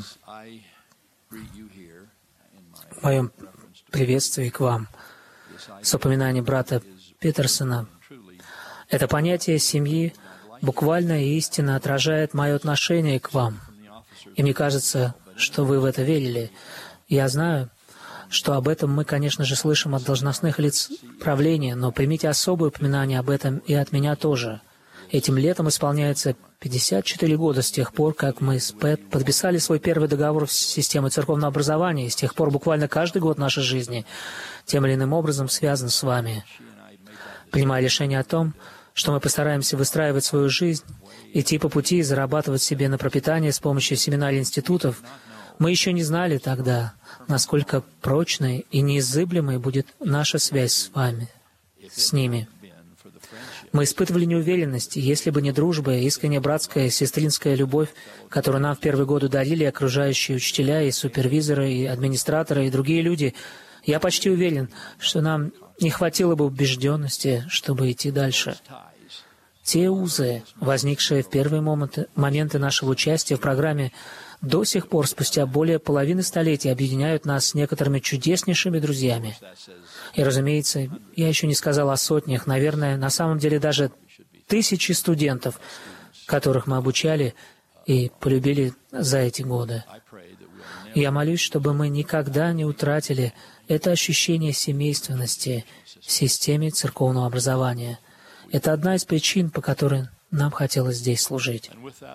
В моем приветствии к вам с упоминанием брата Питерсона. Это понятие семьи буквально и истинно отражает мое отношение к вам. И мне кажется, что вы в это верили. Я знаю, что об этом мы, конечно же, слышим от должностных лиц правления, но примите особое упоминание об этом и от меня тоже. Этим летом исполняется 54 года с тех пор, как мы с Пэт подписали свой первый договор с системой церковного образования, и с тех пор буквально каждый год нашей жизни тем или иным образом связан с вами. Принимая решение о том, что мы постараемся выстраивать свою жизнь, идти по пути и зарабатывать себе на пропитание с помощью семинарий институтов, мы еще не знали тогда, насколько прочной и неизыблемой будет наша связь с вами, с ними. Мы испытывали неуверенность, и если бы не дружба, искренняя братская, сестринская любовь, которую нам в первые годы дарили окружающие учителя и супервизоры, и администраторы, и другие люди, я почти уверен, что нам не хватило бы убежденности, чтобы идти дальше. Те узы, возникшие в первые моменты нашего участия в программе, до сих пор, спустя более половины столетия, объединяют нас с некоторыми чудеснейшими друзьями. И, разумеется, я еще не сказал о сотнях, наверное, на самом деле даже тысячи студентов, которых мы обучали и полюбили за эти годы. Я молюсь, чтобы мы никогда не утратили это ощущение семейственности в системе церковного образования. Это одна из причин, по которой нам хотелось здесь служить.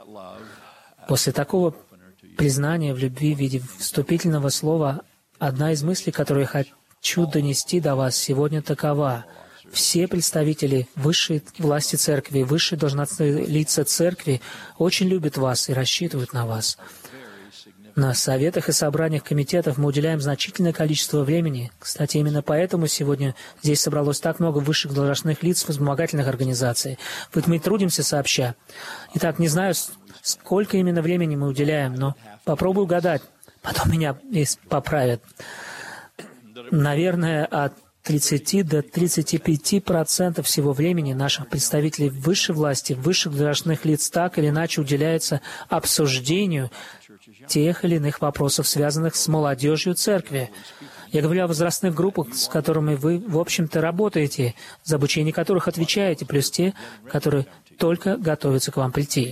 После такого признания в любви в виде вступительного слова, одна из мыслей, которую я хочу донести до вас сегодня, такова. Все представители высшей власти церкви, высшие должностные лица церкви очень любят вас и рассчитывают на вас. На советах и собраниях комитетов мы уделяем значительное количество времени. Кстати, именно поэтому сегодня здесь собралось так много высших должностных лиц вспомогательных организаций. Ведь мы трудимся сообща. Итак, не знаю, сколько именно времени мы уделяем, но попробую угадать. Потом меня поправят. Наверное, от 30 до 35% всего времени наших представителей высшей власти, высших должностных лиц так или иначе уделяется обсуждению тех или иных вопросов, связанных с молодежью церкви. Я говорю о возрастных группах, с которыми вы, в общем-то, работаете, за обучение которых отвечаете, плюс те, которые только готовятся к вам прийти.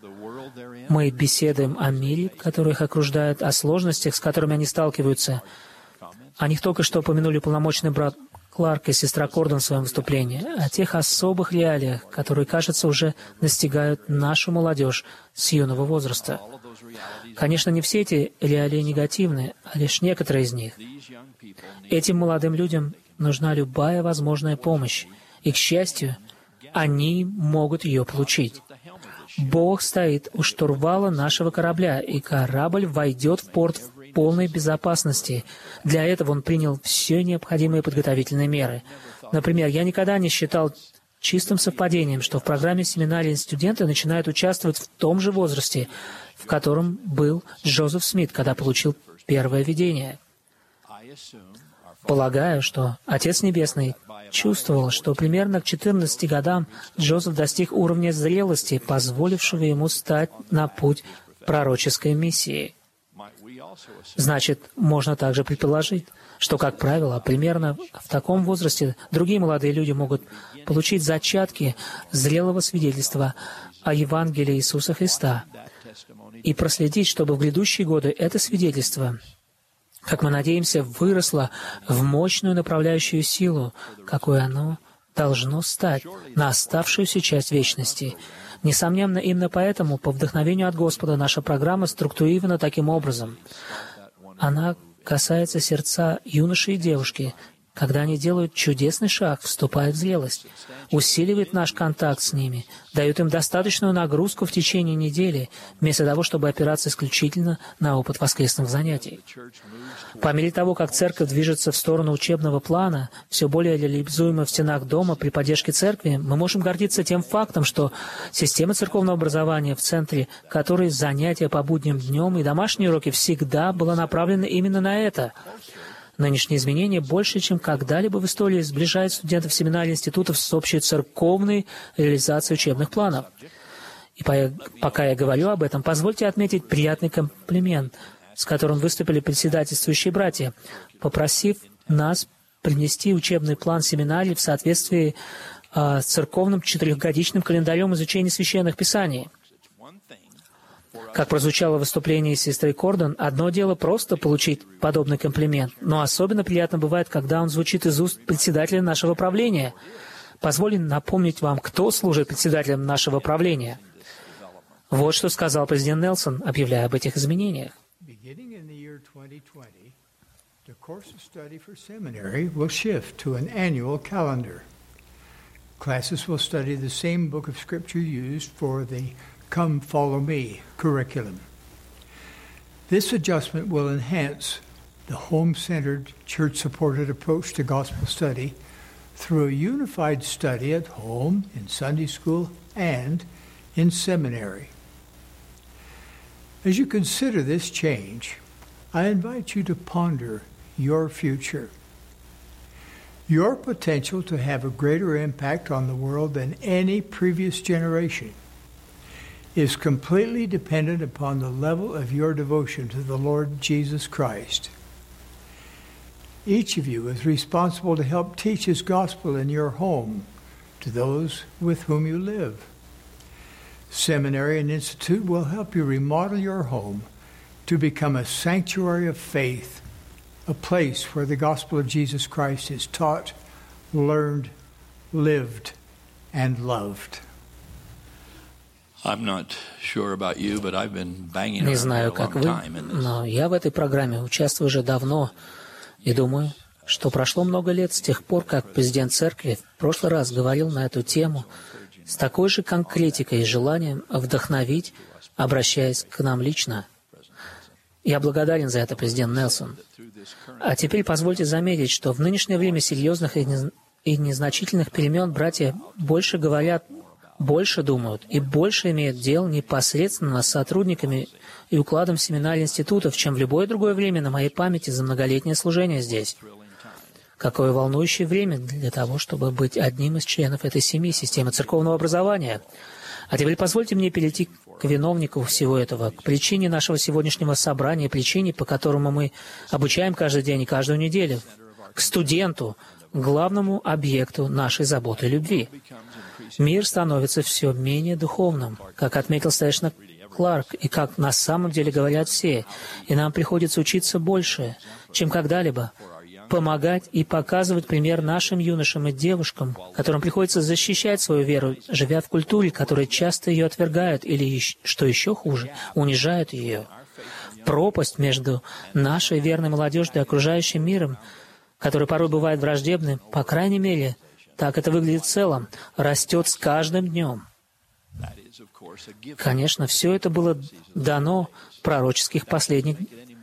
Мы беседуем о мире, который их окружает, о сложностях, с которыми они сталкиваются. О них только что упомянули полномочный брат Кларк и сестра Кордон в своем выступлении, о тех особых реалиях, которые, кажется, уже настигают нашу молодежь с юного возраста. Конечно, не все эти реалии негативны, а лишь некоторые из них. Этим молодым людям нужна любая возможная помощь, и, к счастью, они могут ее получить. Бог стоит у штурвала нашего корабля, и корабль войдет в порт в полной безопасности. Для этого Он принял все необходимые подготовительные меры. Например, я никогда не считал чистым совпадением, что в программе семинарии студенты начинают участвовать в том же возрасте, в котором был Джозеф Смит, когда получил первое видение. Полагаю, что Отец Небесный чувствовал, что примерно к 14 годам Джозеф достиг уровня зрелости, позволившего ему стать на путь пророческой миссии. Значит, можно также предположить, что, как правило, примерно в таком возрасте другие молодые люди могут получить зачатки зрелого свидетельства о Евангелии Иисуса Христа и проследить, чтобы в грядущие годы это свидетельство, как мы надеемся, выросло в мощную направляющую силу, какой оно должно стать на оставшуюся часть вечности. Несомненно, именно поэтому, по вдохновению от Господа, наша программа структурирована таким образом. Она касается сердца юноши и девушки, когда они делают чудесный шаг, вступают в зрелость, усиливает наш контакт с ними, дает им достаточную нагрузку в течение недели, вместо того, чтобы опираться исключительно на опыт воскресных занятий. По мере того, как церковь движется в сторону учебного плана, все более реализуемо в стенах дома при поддержке церкви, мы можем гордиться тем фактом, что система церковного образования, в центре которой занятия по будним днем и домашние уроки, всегда была направлена именно на это. Нынешние изменения больше, чем когда-либо в истории, сближают студентов семинарий и институтов с общей церковной реализацией учебных планов. И пока я говорю об этом, позвольте отметить приятный комплимент, с которым выступили председательствующие братья, попросив нас принести учебный план семинарий в соответствии с церковным 4-годичным календарем изучения священных писаний. Как прозвучало в выступлении сестры Кордон, одно дело просто получить подобный комплимент, но особенно приятно бывает, когда он звучит из уст председателя нашего правления. Позвольте напомнить вам, кто служит председателем нашего правления. Вот что сказал президент Нельсон, объявляя об этих изменениях. Classes will study the same book of Scripture used for the Come Follow Me curriculum. This adjustment will enhance the home-centered, church-supported approach to gospel study through a unified study at home, in Sunday school, and in seminary. As you consider this change, I invite you to ponder your future. Your potential to have a greater impact on the world than any previous generation is completely dependent upon the level of your devotion to the Lord Jesus Christ. Each of you is responsible to help teach His gospel in your home to those with whom you live. Seminary and Institute will help you remodel your home to become a sanctuary of faith, a place where the gospel of Jesus Christ is taught, learned, lived, and loved. Не знаю, как вы, но я в этой программе участвую уже давно и думаю, что прошло много лет с тех пор, как президент церкви в прошлый раз говорил на эту тему с такой же конкретикой и желанием вдохновить, обращаясь к нам лично. Я благодарен за это, президент Нельсон. А теперь позвольте заметить, что в нынешнее время серьезных и незначительных перемен братья больше говорят, больше думают и больше имеют дел непосредственно с сотрудниками и укладом семинарий институтов, чем в любое другое время на моей памяти за многолетнее служение здесь. Какое волнующее время для того, чтобы быть одним из членов этой семьи, системы церковного образования. А теперь позвольте мне перейти к виновнику всего этого, к причине нашего сегодняшнего собрания, причине, по которому мы обучаем каждый день и каждую неделю, к студенту, главному объекту нашей заботы и любви. Мир становится все менее духовным, как отметил старейшина Кларк, и как на самом деле говорят все, и нам приходится учиться больше, чем когда-либо, помогать и показывать пример нашим юношам и девушкам, которым приходится защищать свою веру, живя в культуре, которая часто ее отвергает или, что еще хуже, унижает ее. Пропасть между нашей верной молодежью и окружающим миром, который порой бывает враждебным, по крайней мере, так это выглядит в целом, растет с каждым днем. Конечно, все это было дано в пророческих последних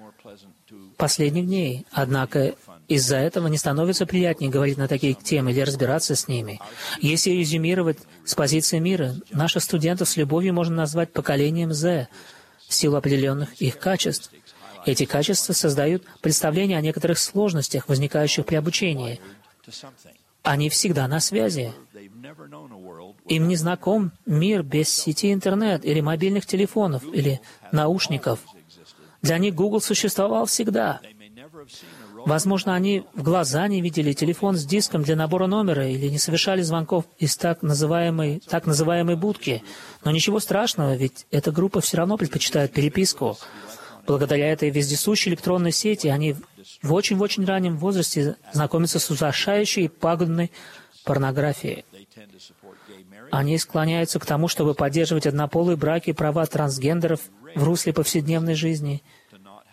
дней, однако из-за этого не становится приятнее говорить на такие темы или разбираться с ними. Если резюмировать с позиции мира, наших студентов с любовью можно назвать поколением Z в силу определенных их качеств. Эти качества создают представление о некоторых сложностях, возникающих при обучении. Они всегда на связи. Им не знаком мир без сети интернет или мобильных телефонов или наушников. Для них Google существовал всегда. Возможно, они в глаза не видели телефон с диском для набора номера или не совершали звонков из так называемой будки. Но ничего страшного, ведь эта группа все равно предпочитает переписку. Благодаря этой вездесущей электронной сети они в очень раннем возрасте знакомятся с ужасающей и пагубной порнографией. Они склоняются к тому, чтобы поддерживать однополые браки и права трансгендеров в русле повседневной жизни.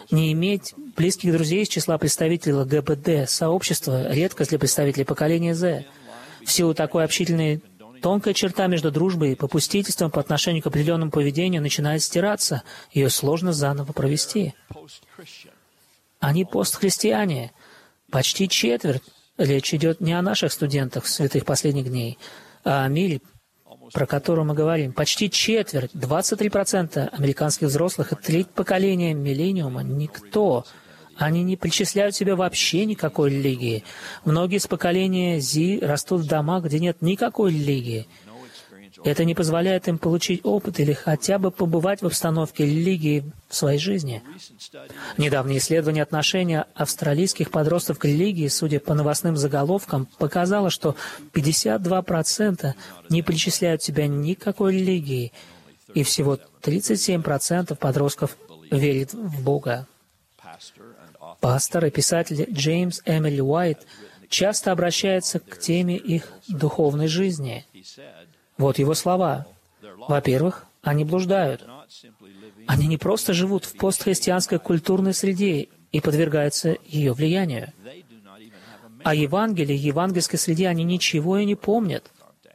Не иметь близких друзей из числа представителей ЛГБТ сообщества — редкость для представителей поколения Z. В силу такой общительной тонкая черта между дружбой и попустительством по отношению к определенному поведению начинает стираться, ее сложно заново провести. Они постхристиане. Почти четверть. Речь идет не о наших студентах святых последних дней, а о мире, про который мы говорим. Почти четверть, 23% американских взрослых и треть поколения миллениума — никто. Они не причисляют себя вообще никакой религии. Многие из поколения Z растут в домах, где нет никакой религии. Это не позволяет им получить опыт или хотя бы побывать в обстановке религии в своей жизни. Недавнее исследование отношения австралийских подростков к религии, судя по новостным заголовкам, показало, что 52% не причисляют себя никакой религии, и всего 37% подростков верит в Бога. Пастор и писатель Джеймс Эмили Уайт часто обращается к теме их духовной жизни. Вот его слова. Во-первых, они блуждают. Они не просто живут в постхристианской культурной среде и подвергаются ее влиянию. О Евангелии, евангельской среде они ничего и не помнят.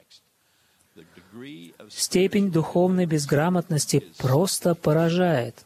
Степень духовной безграмотности просто поражает.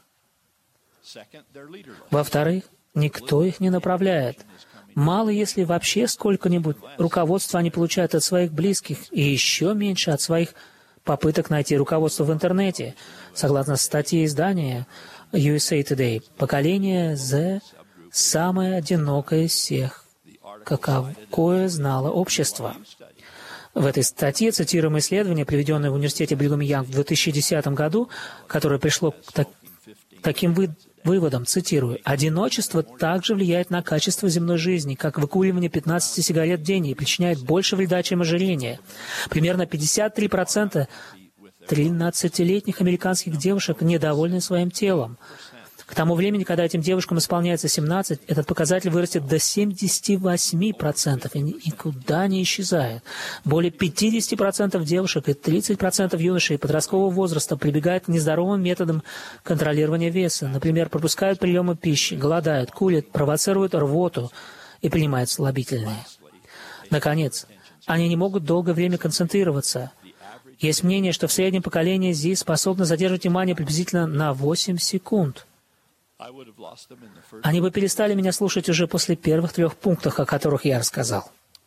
Во-вторых, никто их не направляет. Мало, если вообще сколько-нибудь руководства они получают от своих близких, и еще меньше от своих попыток найти руководство в интернете. Согласно статье издания USA Today, поколение Z — самое одинокое из всех, какое знало общество. В этой статье цитируем исследование, приведенное в университете Бригам Янг в 2010 году, которое пришло к таким выводом, цитирую: «Одиночество также влияет на качество земной жизни, как выкуривание 15 сигарет в день, и причиняет больше вреда, чем ожирение. Примерно 53% 13-летних американских девушек недовольны своим телом. К тому времени, когда этим девушкам исполняется 17, этот показатель вырастет до 78% и никуда не исчезает. Более 50% девушек и 30% юношей подросткового возраста прибегают к нездоровым методам контролирования веса. Например, пропускают приемы пищи, голодают, курят, провоцируют рвоту и принимают слабительные. Наконец, они не могут долгое время концентрироваться. Есть мнение, что в среднем поколение Z способно задерживать внимание приблизительно на 8 секунд. Они бы перестали меня слушать уже после первых 3 пунктов, о которых я рассказал.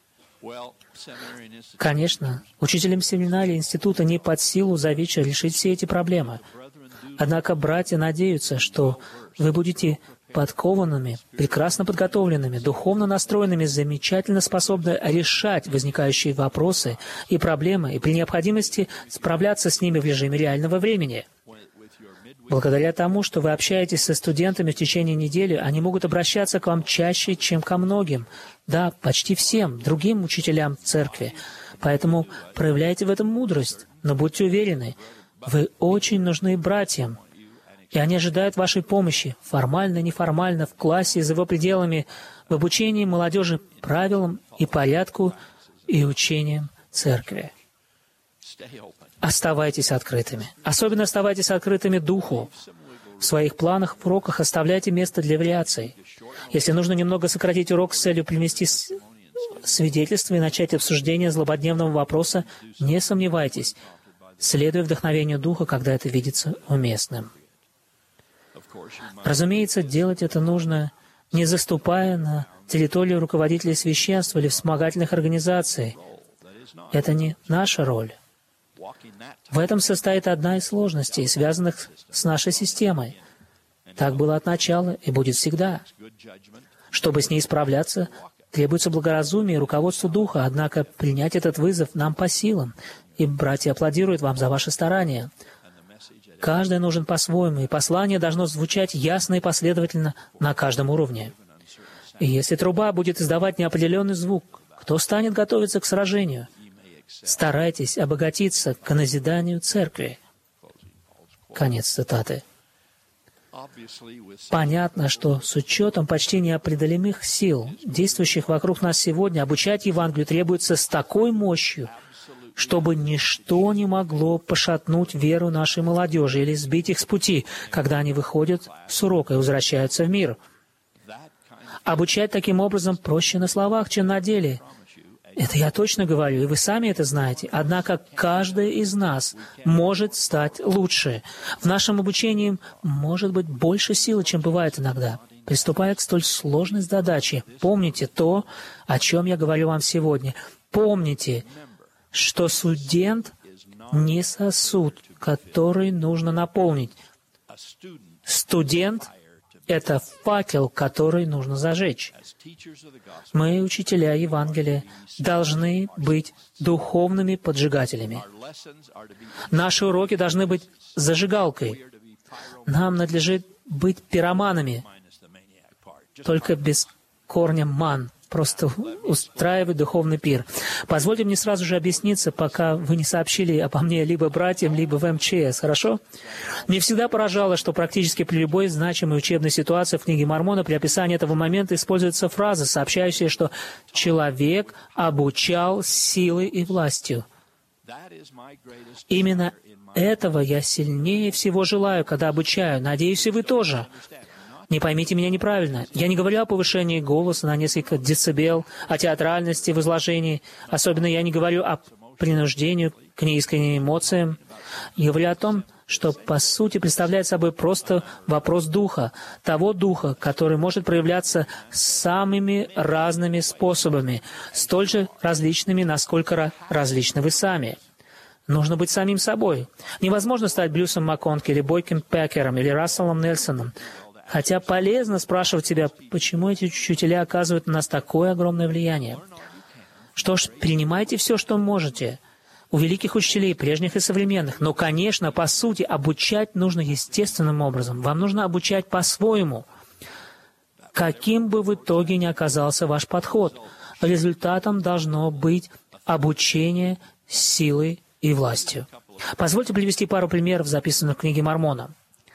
Конечно, учителям семинарии института не под силу за вечер решить все эти проблемы. Однако братья надеются, что вы будете подкованными, прекрасно подготовленными, духовно настроенными, замечательно способны решать возникающие вопросы и проблемы, и при необходимости справляться с ними в режиме реального времени. Благодаря тому, что вы общаетесь со студентами в течение недели, они могут обращаться к вам чаще, чем ко многим, да, почти всем другим учителям церкви. Поэтому проявляйте в этом мудрость, но будьте уверены, вы очень нужны братьям, и они ожидают вашей помощи, формально, неформально, в классе, за его пределами, в обучении молодежи правилам и порядку и учениям церкви. Оставайтесь открытыми. Особенно оставайтесь открытыми духу. В своих планах, в уроках оставляйте место для вариаций. Если нужно немного сократить урок с целью привнести свидетельство и начать обсуждение злободневного вопроса, не сомневайтесь, следуя вдохновению духа, когда это видится уместным. Разумеется, делать это нужно, не заступая на территорию руководителей священства или вспомогательных организаций. Это не наша роль. В этом состоит одна из сложностей, связанных с нашей системой. Так было от начала и будет всегда. Чтобы с ней справляться, требуется благоразумие и руководство Духа, однако принять этот вызов нам по силам, и братья аплодируют вам за ваши старания. Каждый нужен по-своему, и послание должно звучать ясно и последовательно на каждом уровне. И если труба будет издавать неопределенный звук, кто станет готовиться к сражению? Старайтесь обогатиться к назиданию церкви. Конец цитаты. Понятно, что с учетом почти неопределимых сил, действующих вокруг нас сегодня, обучать Евангелию требуется с такой мощью, чтобы ничто не могло пошатнуть веру нашей молодежи или сбить их с пути, когда они выходят с урока и возвращаются в мир. Обучать таким образом проще на словах, чем на деле. Это я точно говорю, и вы сами это знаете. Однако каждый из нас может стать лучше. В нашем обучении может быть больше силы, чем бывает иногда. Приступая к столь сложной задаче, помните то, о чем я говорю вам сегодня. Помните, что студент не сосуд, который нужно наполнить. Студент — это факел, который нужно зажечь. Мы, учителя Евангелия, должны быть духовными поджигателями. Наши уроки должны быть зажигалкой. Нам надлежит быть пироманами, только без корня ман, просто устраивать духовный пир. Позвольте мне сразу же объясниться, пока вы не сообщили обо мне либо братьям, либо в МЧС, хорошо? Мне всегда поражало, что практически при любой значимой учебной ситуации в книге Мормона при описании этого момента используется фраза, сообщающая, что «человек обучал силой и властью». Именно этого я сильнее всего желаю, когда обучаю. Надеюсь, и вы тоже. Не поймите меня неправильно. Я не говорю о повышении голоса на несколько децибел, о театральности в изложении. Особенно я не говорю о принуждению к неискренним эмоциям. Я говорю о том, что по сути представляет собой просто вопрос духа, того духа, который может проявляться самыми разными способами, столь же различными, насколько различны вы сами. Нужно быть самим собой. Невозможно стать Брюсом МакКонки или Бойком Пекером или Расселом Нельсоном. Хотя полезно спрашивать себя, почему эти учителя оказывают на нас такое огромное влияние. Что ж, принимайте все, что можете. У великих учителей, прежних и современных. Но, конечно, по сути, обучать нужно естественным образом. Вам нужно обучать по-своему. Каким бы в итоге ни оказался ваш подход, результатом должно быть обучение силой и властью. Позвольте привести пару примеров, записанных в книге Мормона.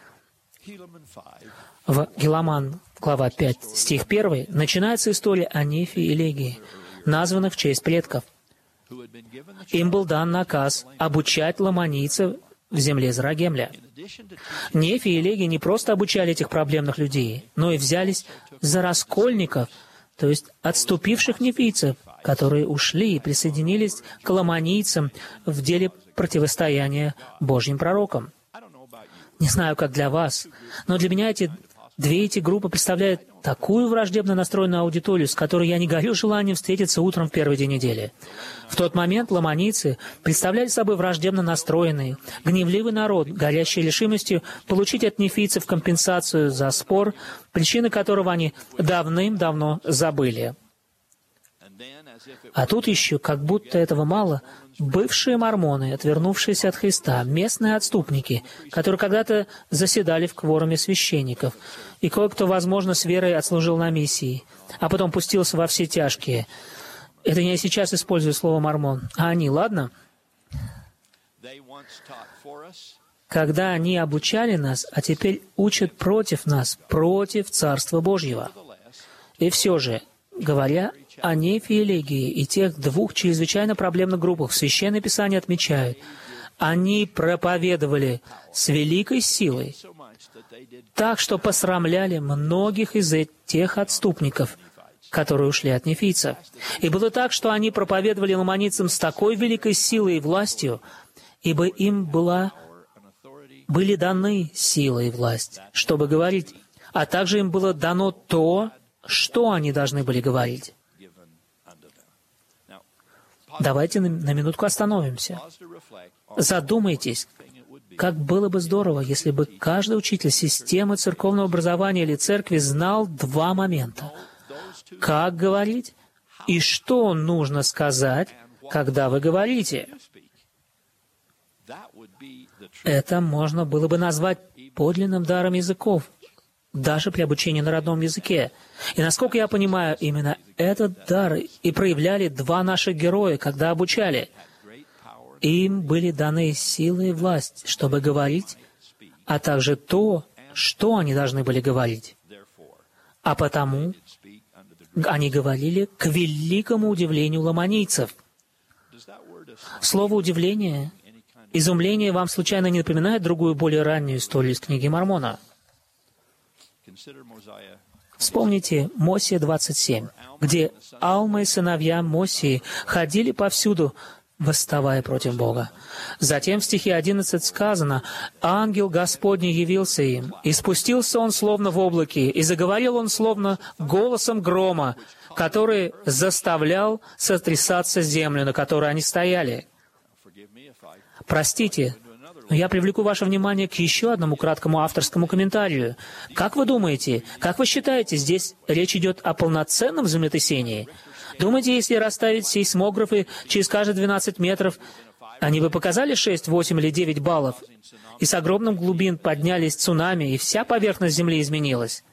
В Геламан, глава 5, стих 1, начинается история о Нефе и Легии, названных в честь предков. Им был дан наказ обучать ламанийцев в земле Зарагемля. Нефи и Легии не просто обучали этих проблемных людей, но и взялись за раскольников, то есть отступивших нефийцев, которые ушли и присоединились к ламанийцам в деле противостояния Божьим пророкам. Не знаю, как для вас, но для меня две эти группы представляют такую враждебно настроенную аудиторию, с которой я не горю желанием встретиться утром в первый день недели. В тот момент ламанийцы представляли собой враждебно настроенный, гневливый народ, горящий решимостью получить от нефийцев компенсацию за спор, причины которого они давным-давно забыли. А тут еще, как будто этого мало, бывшие мормоны, отвернувшиеся от Христа, местные отступники, которые когда-то заседали в кворуме священников, и кое-кто, возможно, с верой отслужил на миссии, а потом пустился во все тяжкие. Это не я сейчас использую слово «мормон», а они, ладно? Когда они обучали нас, а теперь учат против нас, против Царства Божьего. И все же, говоря о Нефе и Легии и тех двух чрезвычайно проблемных группах, Священное Писание отмечает, они проповедовали с великой силой, так что посрамляли многих из тех отступников, которые ушли от нефийцев. И было так, что они проповедовали ламанийцам с такой великой силой и властью, ибо им были даны сила и власть, чтобы говорить, а также им было дано то, что они должны были говорить. Давайте на минутку остановимся. Задумайтесь, как было бы здорово, если бы каждый учитель системы церковного образования или церкви знал два момента. Как говорить и что нужно сказать, когда вы говорите. Это можно было бы назвать подлинным даром языков, даже при обучении на родном языке. И, насколько я понимаю, именно этот дар и проявляли два наших героя, когда обучали. Им были даны силы и власть, чтобы говорить, а также то, что они должны были говорить. А потому они говорили к великому удивлению ламанийцев. Слово «удивление», «изумление» вам случайно не напоминает другую, более раннюю историю из книги Мормона? Вспомните Мосия 27, где Алма и сыновья Мосии ходили повсюду, восставая против Бога. Затем в стихе 11 сказано: «Ангел Господний явился им, и спустился он словно в облаке, и заговорил он словно голосом грома, который заставлял сотрясаться землю, на которой они стояли». Простите, но я привлеку ваше внимание к еще одному краткому авторскому комментарию. Как вы думаете, как вы считаете, здесь речь идет о полноценном землетрясении? Думаете, если расставить сейсмографы через каждые 12 метров, они бы показали 6, 8 или 9 баллов, и с огромных глубин поднялись цунами, и вся поверхность Земли изменилась?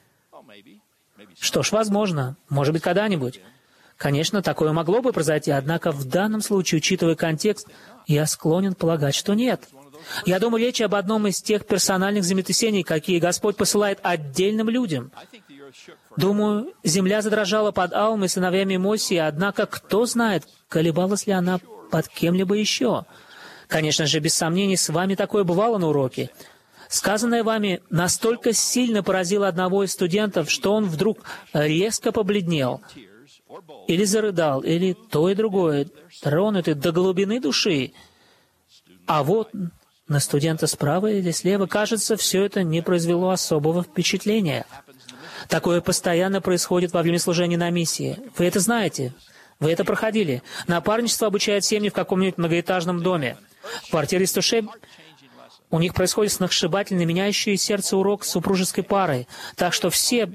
Что ж, возможно, может быть, когда-нибудь. Конечно, такое могло бы произойти, однако в данном случае, учитывая контекст, я склонен полагать, что нет. Я думаю, речь об одном из тех персональных землетрясений, какие Господь посылает отдельным людям. Думаю, земля задрожала под Алмой и сыновьями Мосии, однако кто знает, колебалась ли она под кем-либо еще. Конечно же, без сомнений, с вами такое бывало на уроке. Сказанное вами настолько сильно поразило одного из студентов, что он вдруг резко побледнел, или зарыдал, или то и другое, тронутый до глубины души. А вот на студента справа или слева, кажется, все это не произвело особого впечатления. Такое постоянно происходит во время служения на миссии. Вы это знаете. Вы это проходили. Напарничество обучает семьи в каком-нибудь многоэтажном доме. В квартире Стуше у них происходит сногсшибательно меняющий сердце урок с супружеской парой, так что все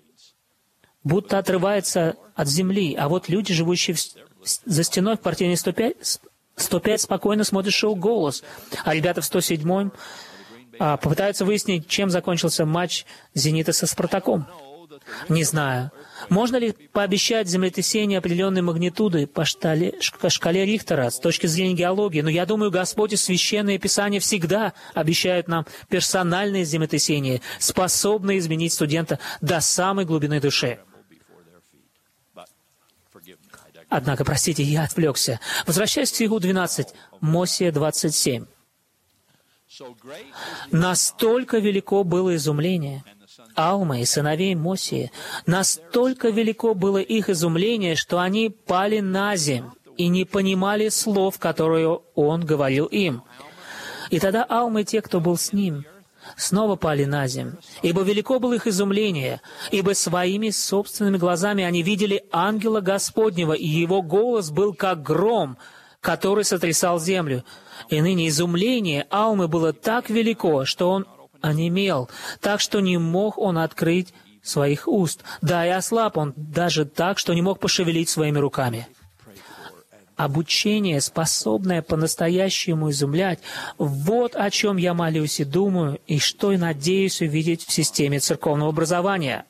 будто отрываются от земли, а вот люди, живущие за стеной в квартире 105 спокойно смотрят шоу «Голос», а ребята в 107-м попытаются выяснить, чем закончился матч «Зенита» со «Спартаком». Не знаю, можно ли пообещать землетрясение определенной магнитуды по шкале Рихтера с точки зрения геологии, но я думаю, Господь и Священное Писание всегда обещают нам персональные землетрясения, способные изменить студента до самой глубины души. Однако, простите, я отвлекся. Возвращаясь к стиху 12, Мосия 27. «Настолько велико было изумление Алмы и сыновей Мосии, настолько велико было их изумление, что они пали наземь и не понимали слов, которые он говорил им. И тогда Алма и те, кто был с ним, снова пали наземь, ибо велико было их изумление, ибо своими собственными глазами они видели ангела Господнего, и его голос был как гром, который сотрясал землю. И ныне изумление Алмы было так велико, что он онемел, так что не мог он открыть своих уст. Да, и ослаб он даже так, что не мог пошевелить своими руками». Обучение, способное по-настоящему изумлять, вот о чем я молюсь и думаю, и что и надеюсь увидеть в системе церковного образования.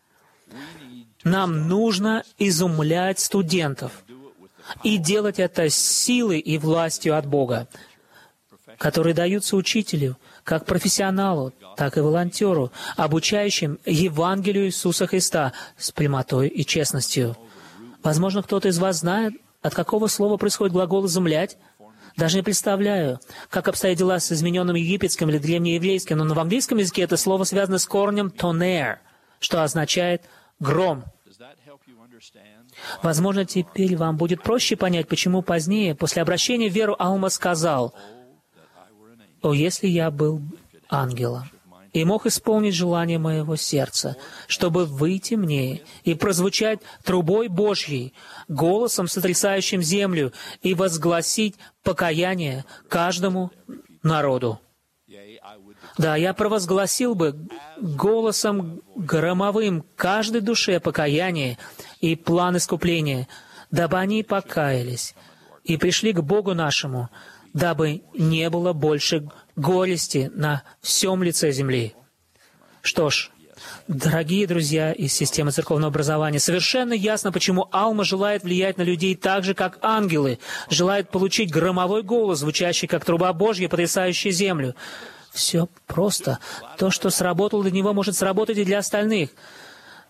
Нам нужно изумлять студентов и делать это с силой и властью от Бога, которые даются учителю, как профессионалу, так и волонтеру, обучающим Евангелию Иисуса Христа с прямотой и честностью. Возможно, кто-то из вас знает, от какого слова происходит глагол «изумлять». Даже не представляю, как обстоят дела с измененным египетским или древнееврейским, но в английском языке это слово связано с корнем «tonnerre», что означает «гром». Возможно, теперь вам будет проще понять, почему позднее, после обращения в веру, Алма сказал: «О, если я был ангелом и мог исполнить желание моего сердца, чтобы выйти мне и прозвучать трубой Божьей, голосом, сотрясающим землю, и возгласить покаяние каждому народу. Да, я провозгласил бы голосом громовым каждой душе покаяние и план искупления, дабы они покаялись и пришли к Богу нашему, дабы не было больше горести на всем лице земли». Что ж, дорогие друзья из системы церковного образования, совершенно ясно, почему Алма желает влиять на людей так же, как ангелы, желает получить громовой голос, звучащий как труба Божья, потрясающая землю. Все просто. То, что сработало для него, может сработать и для остальных.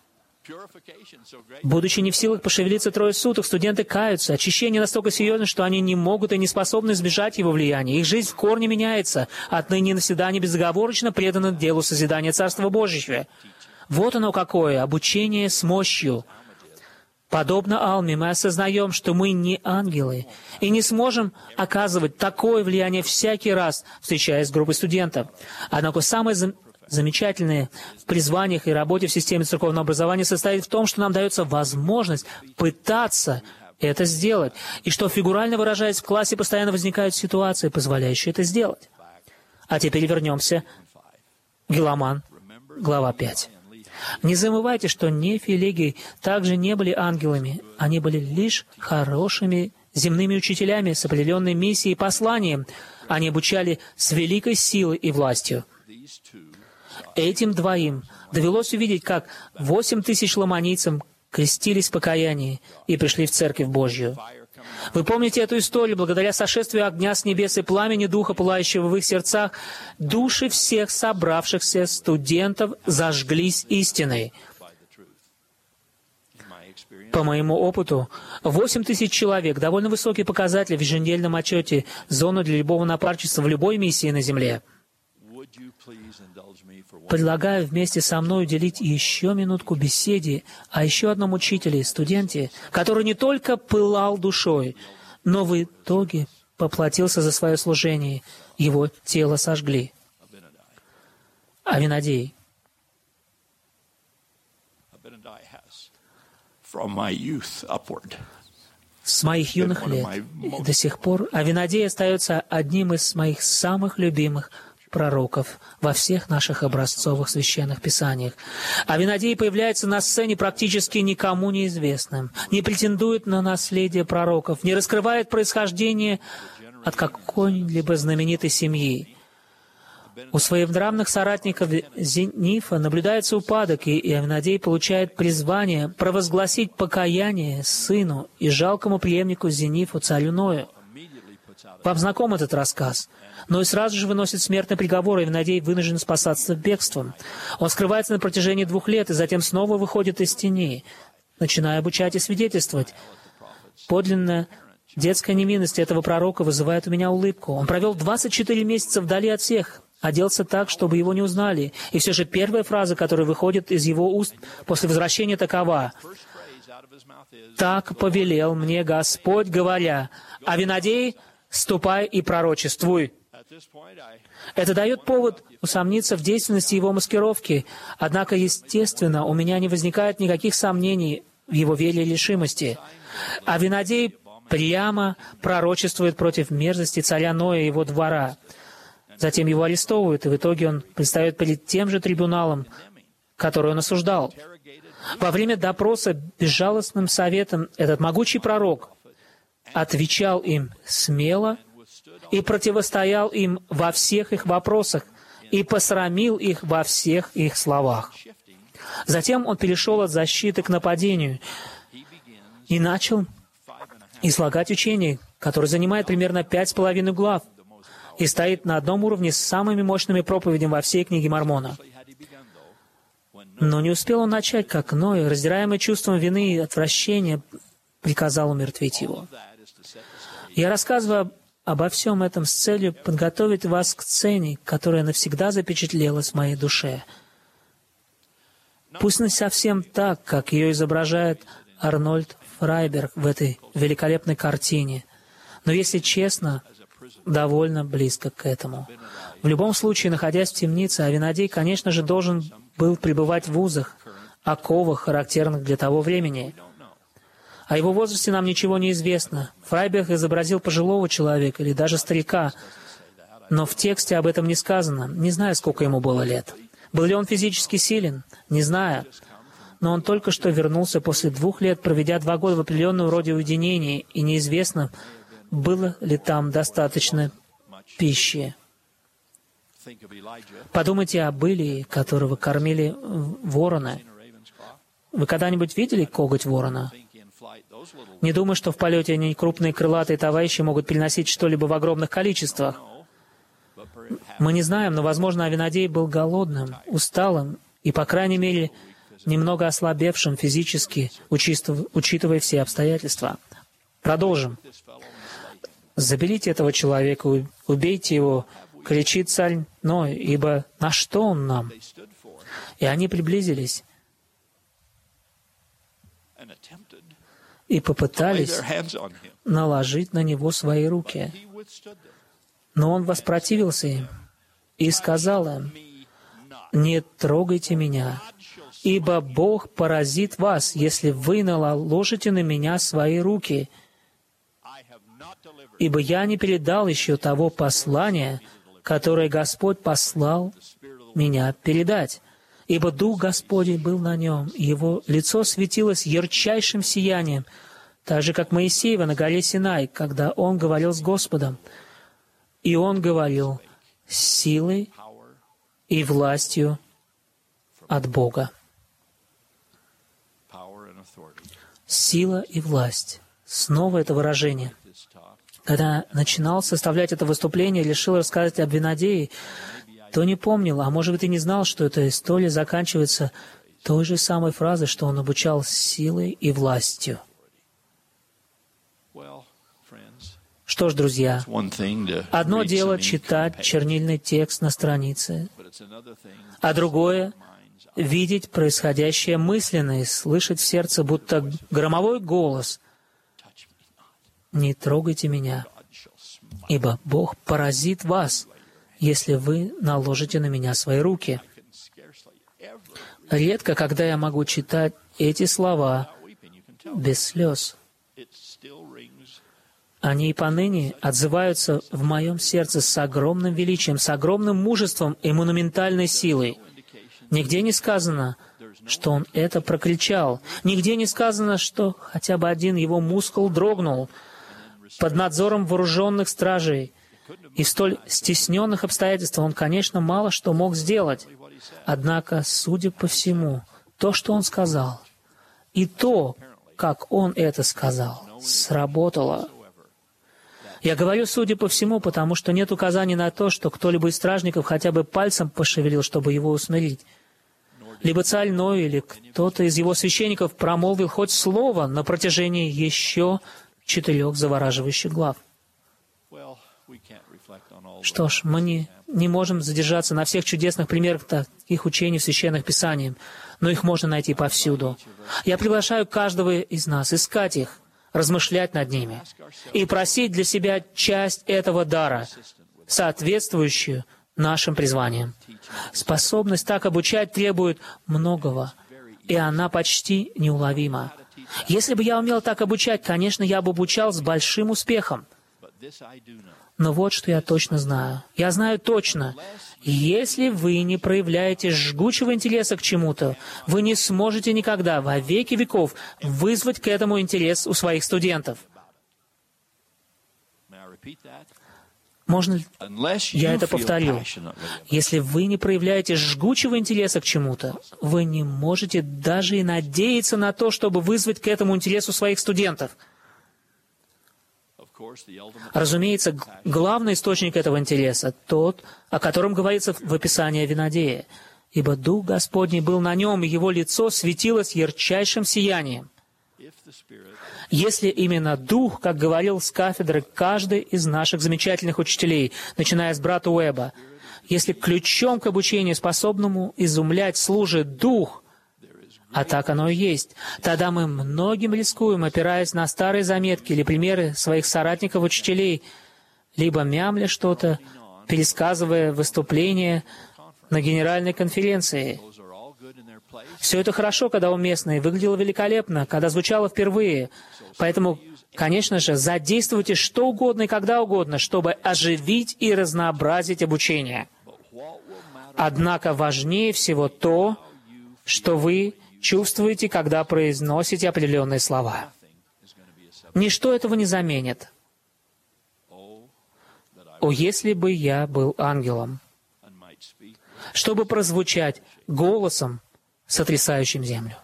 Будучи не в силах пошевелиться 3 суток, студенты каются. Очищение настолько серьезно, что они не могут и не способны избежать его влияния. Их жизнь в корне меняется. Отныне и навсегда они безоговорочно преданы делу созидания Царства Божьего. Вот оно какое обучение с мощью. Подобно Алме, мы осознаем, что мы не ангелы и не сможем оказывать такое влияние всякий раз, встречаясь с группой студентов. Однако самое замечательное в призваниях и работе в системе церковного образования состоит в том, что нам дается возможность пытаться это сделать, и что, фигурально выражаясь, в классе постоянно возникают ситуации, позволяющие это сделать. А теперь вернемся к Геламан, глава 5. Не забывайте, что Нефи и Легий также не были ангелами, они были лишь хорошими земными учителями с определенной миссией и посланием. Они обучали с великой силой и властью. Этим двоим довелось увидеть, как 8000 ламанийцам крестились в покаянии и пришли в Церковь Божью. Вы помните эту историю? Благодаря сошествию огня с небес и пламени Духа, пылающего в их сердцах, души всех собравшихся студентов зажглись истиной. По моему опыту, 8000 человек — довольно высокий показатель в еженедельном отчете, зону для любого напарничества в любой миссии на Земле. Предлагаю вместе со мной уделить еще минутку беседе о еще одном учителе и студенте, который не только пылал душой, но в итоге поплатился за свое служение. Его тело сожгли. Авинадей. С моих юных лет до сих пор Авинадей остается одним из моих самых любимых пророков во всех наших образцовых священных писаниях. Авинадей появляется на сцене практически никому неизвестным, не претендует на наследие пророков, не раскрывает происхождение от какой-либо знаменитой семьи. У своенравных соратников Зенифа наблюдается упадок, и Авинадей получает призвание провозгласить покаяние сыну и жалкому преемнику Зенифу, царю Ною. Вам знаком этот рассказ? Но и сразу же выносит смертный приговор, и Авинадей вынужден спасаться бегством. Он скрывается на протяжении 2 лет, и затем снова выходит из тени, начиная обучать и свидетельствовать. Подлинная детская невинность этого пророка вызывает у меня улыбку. Он провел 24 месяца вдали от всех, оделся так, чтобы его не узнали. И все же первая фраза, которая выходит из его уст после возвращения, такова: «Так повелел мне Господь, говоря: Авинадей, ступай и пророчествуй». Это дает повод усомниться в действенности его маскировки. Однако, естественно, у меня не возникает никаких сомнений в его вере и решимости. Авинадей прямо пророчествует против мерзости царя Ноя и его двора. Затем его арестовывают, и в итоге он предстает перед тем же трибуналом, который он осуждал. Во время допроса безжалостным советом этот могучий пророк отвечал им смело и противостоял им во всех их вопросах и посрамил их во всех их словах. Затем он перешел от защиты к нападению и начал излагать учение, которое занимает примерно 5,5 глав и стоит на одном уровне с самыми мощными проповедями во всей книге Мормона. Но не успел он начать, как Ной, раздираемый чувством вины и отвращения, приказал умертвить его. Я рассказываю обо всем этом с целью подготовить вас к сцене, которая навсегда запечатлелась в моей душе. Пусть не совсем так, как ее изображает Арнольд Фрайберг в этой великолепной картине, но, если честно, довольно близко к этому. В любом случае, находясь в темнице, Авинадей, конечно же, должен был пребывать в узах, оковах, характерных для того времени. О его возрасте нам ничего не известно. Фрайберг изобразил пожилого человека или даже старика, но в тексте об этом не сказано. Не знаю, сколько ему было лет. Был ли он физически силен? Не знаю. Но он только что вернулся после 2 лет, проведя 2 года в определенном роде уединения, и неизвестно, было ли там достаточно пищи. Подумайте об Илии, которого кормили вороны. Вы когда-нибудь видели коготь ворона? Не думаю, что в полете они крупные крылатые товарищи могут переносить что-либо в огромных количествах. Мы не знаем, но, возможно, Авинадей был голодным, усталым и, по крайней мере, немного ослабевшим физически, учитывая все обстоятельства. Продолжим. «Заберите этого человека, убейте его, кричит царь Ной, ибо на что он нам?» И они приблизились и попытались наложить на него свои руки. Но он воспротивился им и сказал им: «Не трогайте меня, ибо Бог поразит вас, если вы наложите на меня свои руки. Ибо я не передал еще того послания, которое Господь послал меня передать. Ибо Дух Господень был на нем, и его лицо светилось ярчайшим сиянием, так же, как Моисеева на горе Синай, когда он говорил с Господом. И он говорил с силой и властью от Бога». Сила и власть. Снова это выражение. Когда начинал составлять это выступление, решил рассказать об винодее, то не помнил, а может быть и не знал, что эта история заканчивается той же самой фразой, что он обучал силой и властью. Что ж, друзья, одно дело читать чернильный текст на странице, а другое — видеть происходящее мысленно и слышать в сердце будто громовой голос: «Не трогайте меня, ибо Бог поразит вас, если вы наложите на меня свои руки». Редко, когда я могу читать эти слова без слез. Они и поныне отзываются в моем сердце с огромным величием, с огромным мужеством и монументальной силой. Нигде не сказано, что он это прокричал. Нигде не сказано, что хотя бы один его мускул дрогнул. Под надзором вооруженных стражей и в столь стесненных обстоятельствах он, конечно, мало что мог сделать. Однако, судя по всему, то, что он сказал, и то, как он это сказал, сработало. Я говорю «судя по всему», потому что нет указаний на то, что кто-либо из стражников хотя бы пальцем пошевелил, чтобы его усмирить. Либо царь Ной или кто-то из его священников промолвил хоть слово на протяжении еще 4 завораживающих глав. Что ж, мы не можем задержаться на всех чудесных примерах таких учений в Священных Писаниях, но их можно найти повсюду. Я приглашаю каждого из нас искать их, размышлять над ними и просить для себя часть этого дара, соответствующую нашим призваниям. Способность так обучать требует многого, и она почти неуловима. Если бы я умел так обучать, конечно, я бы обучал с большим успехом. Но вот что я точно знаю. Я знаю точно, если вы не проявляете жгучего интереса к чему-то, вы не сможете никогда, во веки веков, вызвать к этому интерес у своих студентов. Можно ли я это повторю? Если вы не проявляете жгучего интереса к чему-то, вы не можете даже и надеяться на то, чтобы вызвать к этому интерес у своих студентов. Разумеется, главный источник этого интереса — тот, о котором говорится в описании о винодее. «Ибо Дух Господний был на нем, и его лицо светилось ярчайшим сиянием». Если именно Дух, как говорил с кафедры каждый из наших замечательных учителей, начиная с брата Уэба, если ключом к обучению, способному изумлять, служит Дух, а так оно и есть, тогда мы многим рискуем, опираясь на старые заметки или примеры своих соратников-учителей, либо мямля что-то, пересказывая выступления на генеральной конференции. Все это хорошо, когда уместно, и выглядело великолепно, когда звучало впервые. Поэтому, конечно же, задействуйте что угодно и когда угодно, чтобы оживить и разнообразить обучение. Однако важнее всего то, что вы чувствуете, когда произносите определенные слова. Ничто этого не заменит. «О, если бы я был ангелом», чтобы прозвучать голосом, сотрясающим землю.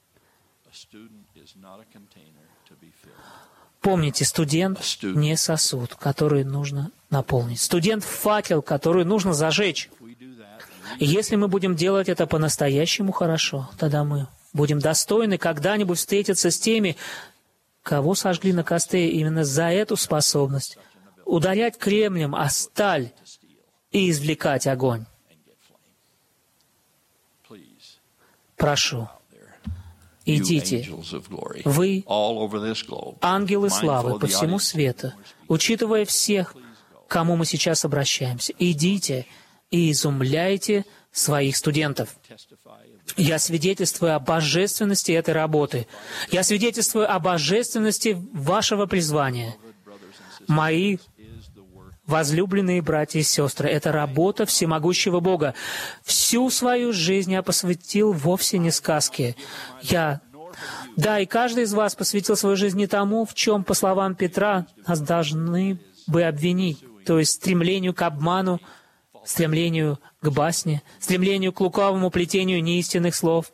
Помните, студент не сосуд, который нужно наполнить. Студент — факел, который нужно зажечь. И если мы будем делать это по-настоящему хорошо, тогда мы будем достойны когда-нибудь встретиться с теми, кого сожгли на костре именно за эту способность ударять кремнем о сталь и извлекать огонь. Прошу, идите, вы, ангелы славы по всему свету, учитывая всех, к кому мы сейчас обращаемся, идите и изумляйте своих студентов. Я свидетельствую о божественности этой работы. Я свидетельствую о божественности вашего призвания. Мои возлюбленные братья и сестры, это работа всемогущего Бога. Всю свою жизнь я посвятил вовсе не сказке. Да, и каждый из вас посвятил свою жизнь не тому, в чем, по словам Петра, нас должны бы обвинить, то есть стремлению к обману, стремлению к басне, стремлению к лукавому плетению неистинных слов.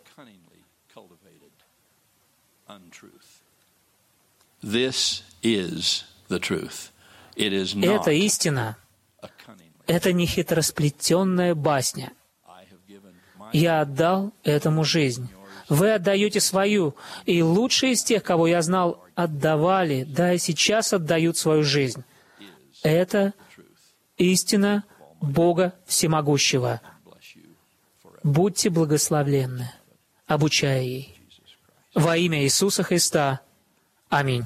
Это истина. Это не хитросплетенная басня. Я отдал этому жизнь. Вы отдаете свою, и лучшие из тех, кого я знал, отдавали, да и сейчас отдают свою жизнь. Это истина Бога Всемогущего. Будьте благословленны, обучая ей. Во имя Иисуса Христа. Аминь.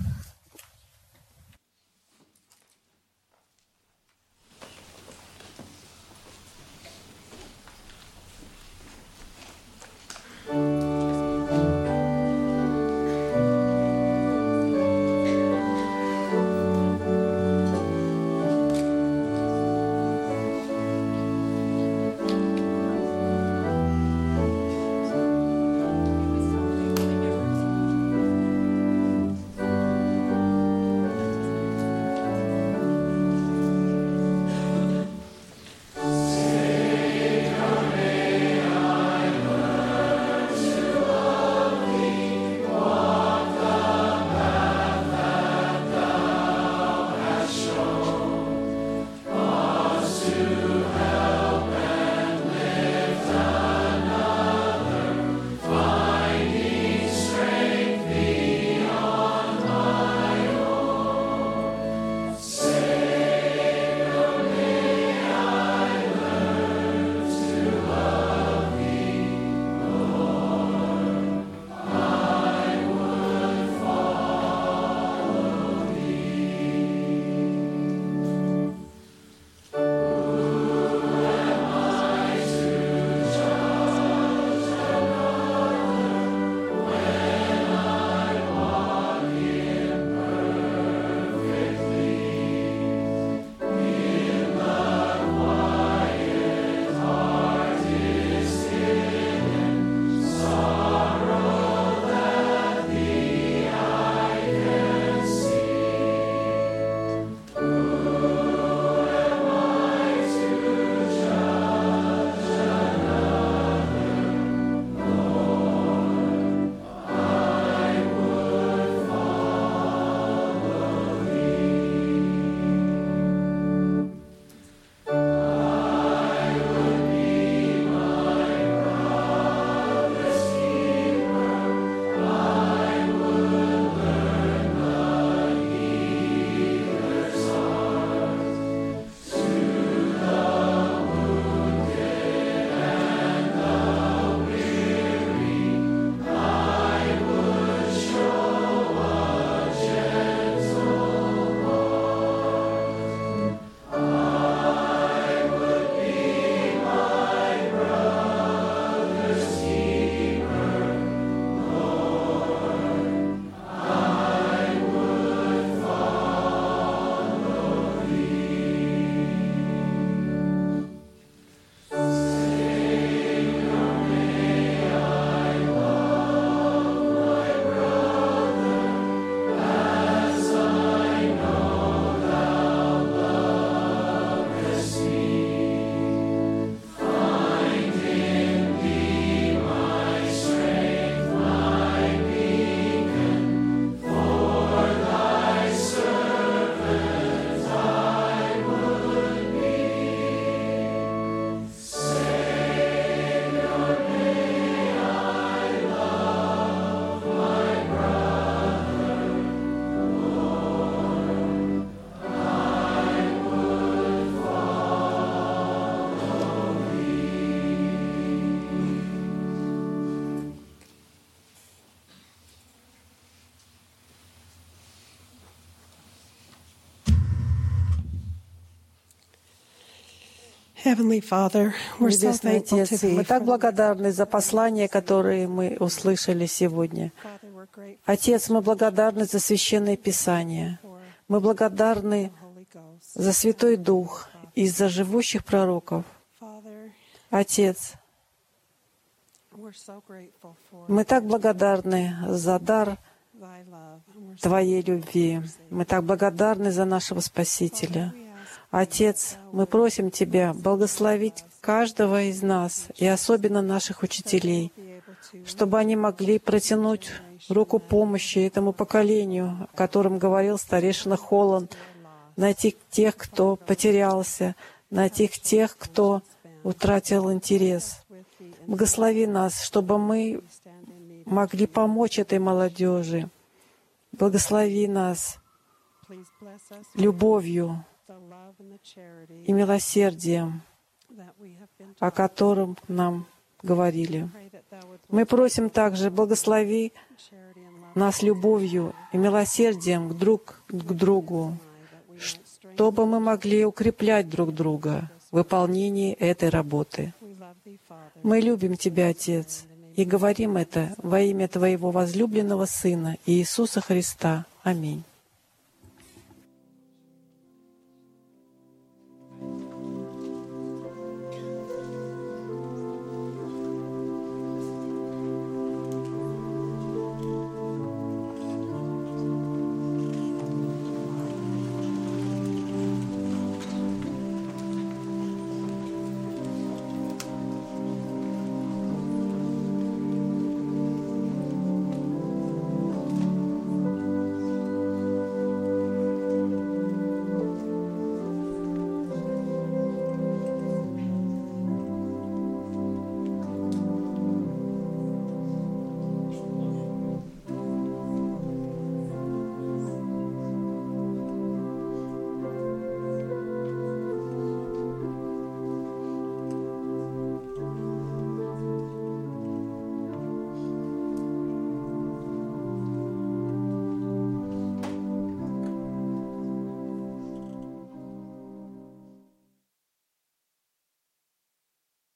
Heavenly Father, we're so Небесный thankful to Отец, Thee мы так for благодарны за послания, которые мы услышали сегодня. Father, we're grateful Отец, мы благодарны за Священное Писание. Мы благодарны for Holy Ghost. за Святой Дух и за живущих пророков. Father, Отец, we're so grateful for мы так благодарны за дар Thy love. And we're so Твоей любви. Мы так благодарны за нашего Спасителя. we ask Отец, мы просим Тебя благословить каждого из нас, и особенно наших учителей, be able to чтобы они могли протянуть руку помощи этому поколению, о котором говорил старейшина Холланд, найти тех, кто потерялся, найти тех, кто утратил интерес. Благослови нас, чтобы мы могли помочь этой молодежи. Благослови нас please bless us любовью with the love and the charity и милосердием, that we have been о котором нам говорили. Pray that Thou would Мы просим также, благослови charity and love нас любовью и милосердием друг к другу, чтобы мы могли укреплять друг друга в выполнении этой работы. we love Thee, Father. Мы любим Тебя, Отец, и говорим это во имя Твоего возлюбленного Сына Иисуса Христа. Аминь.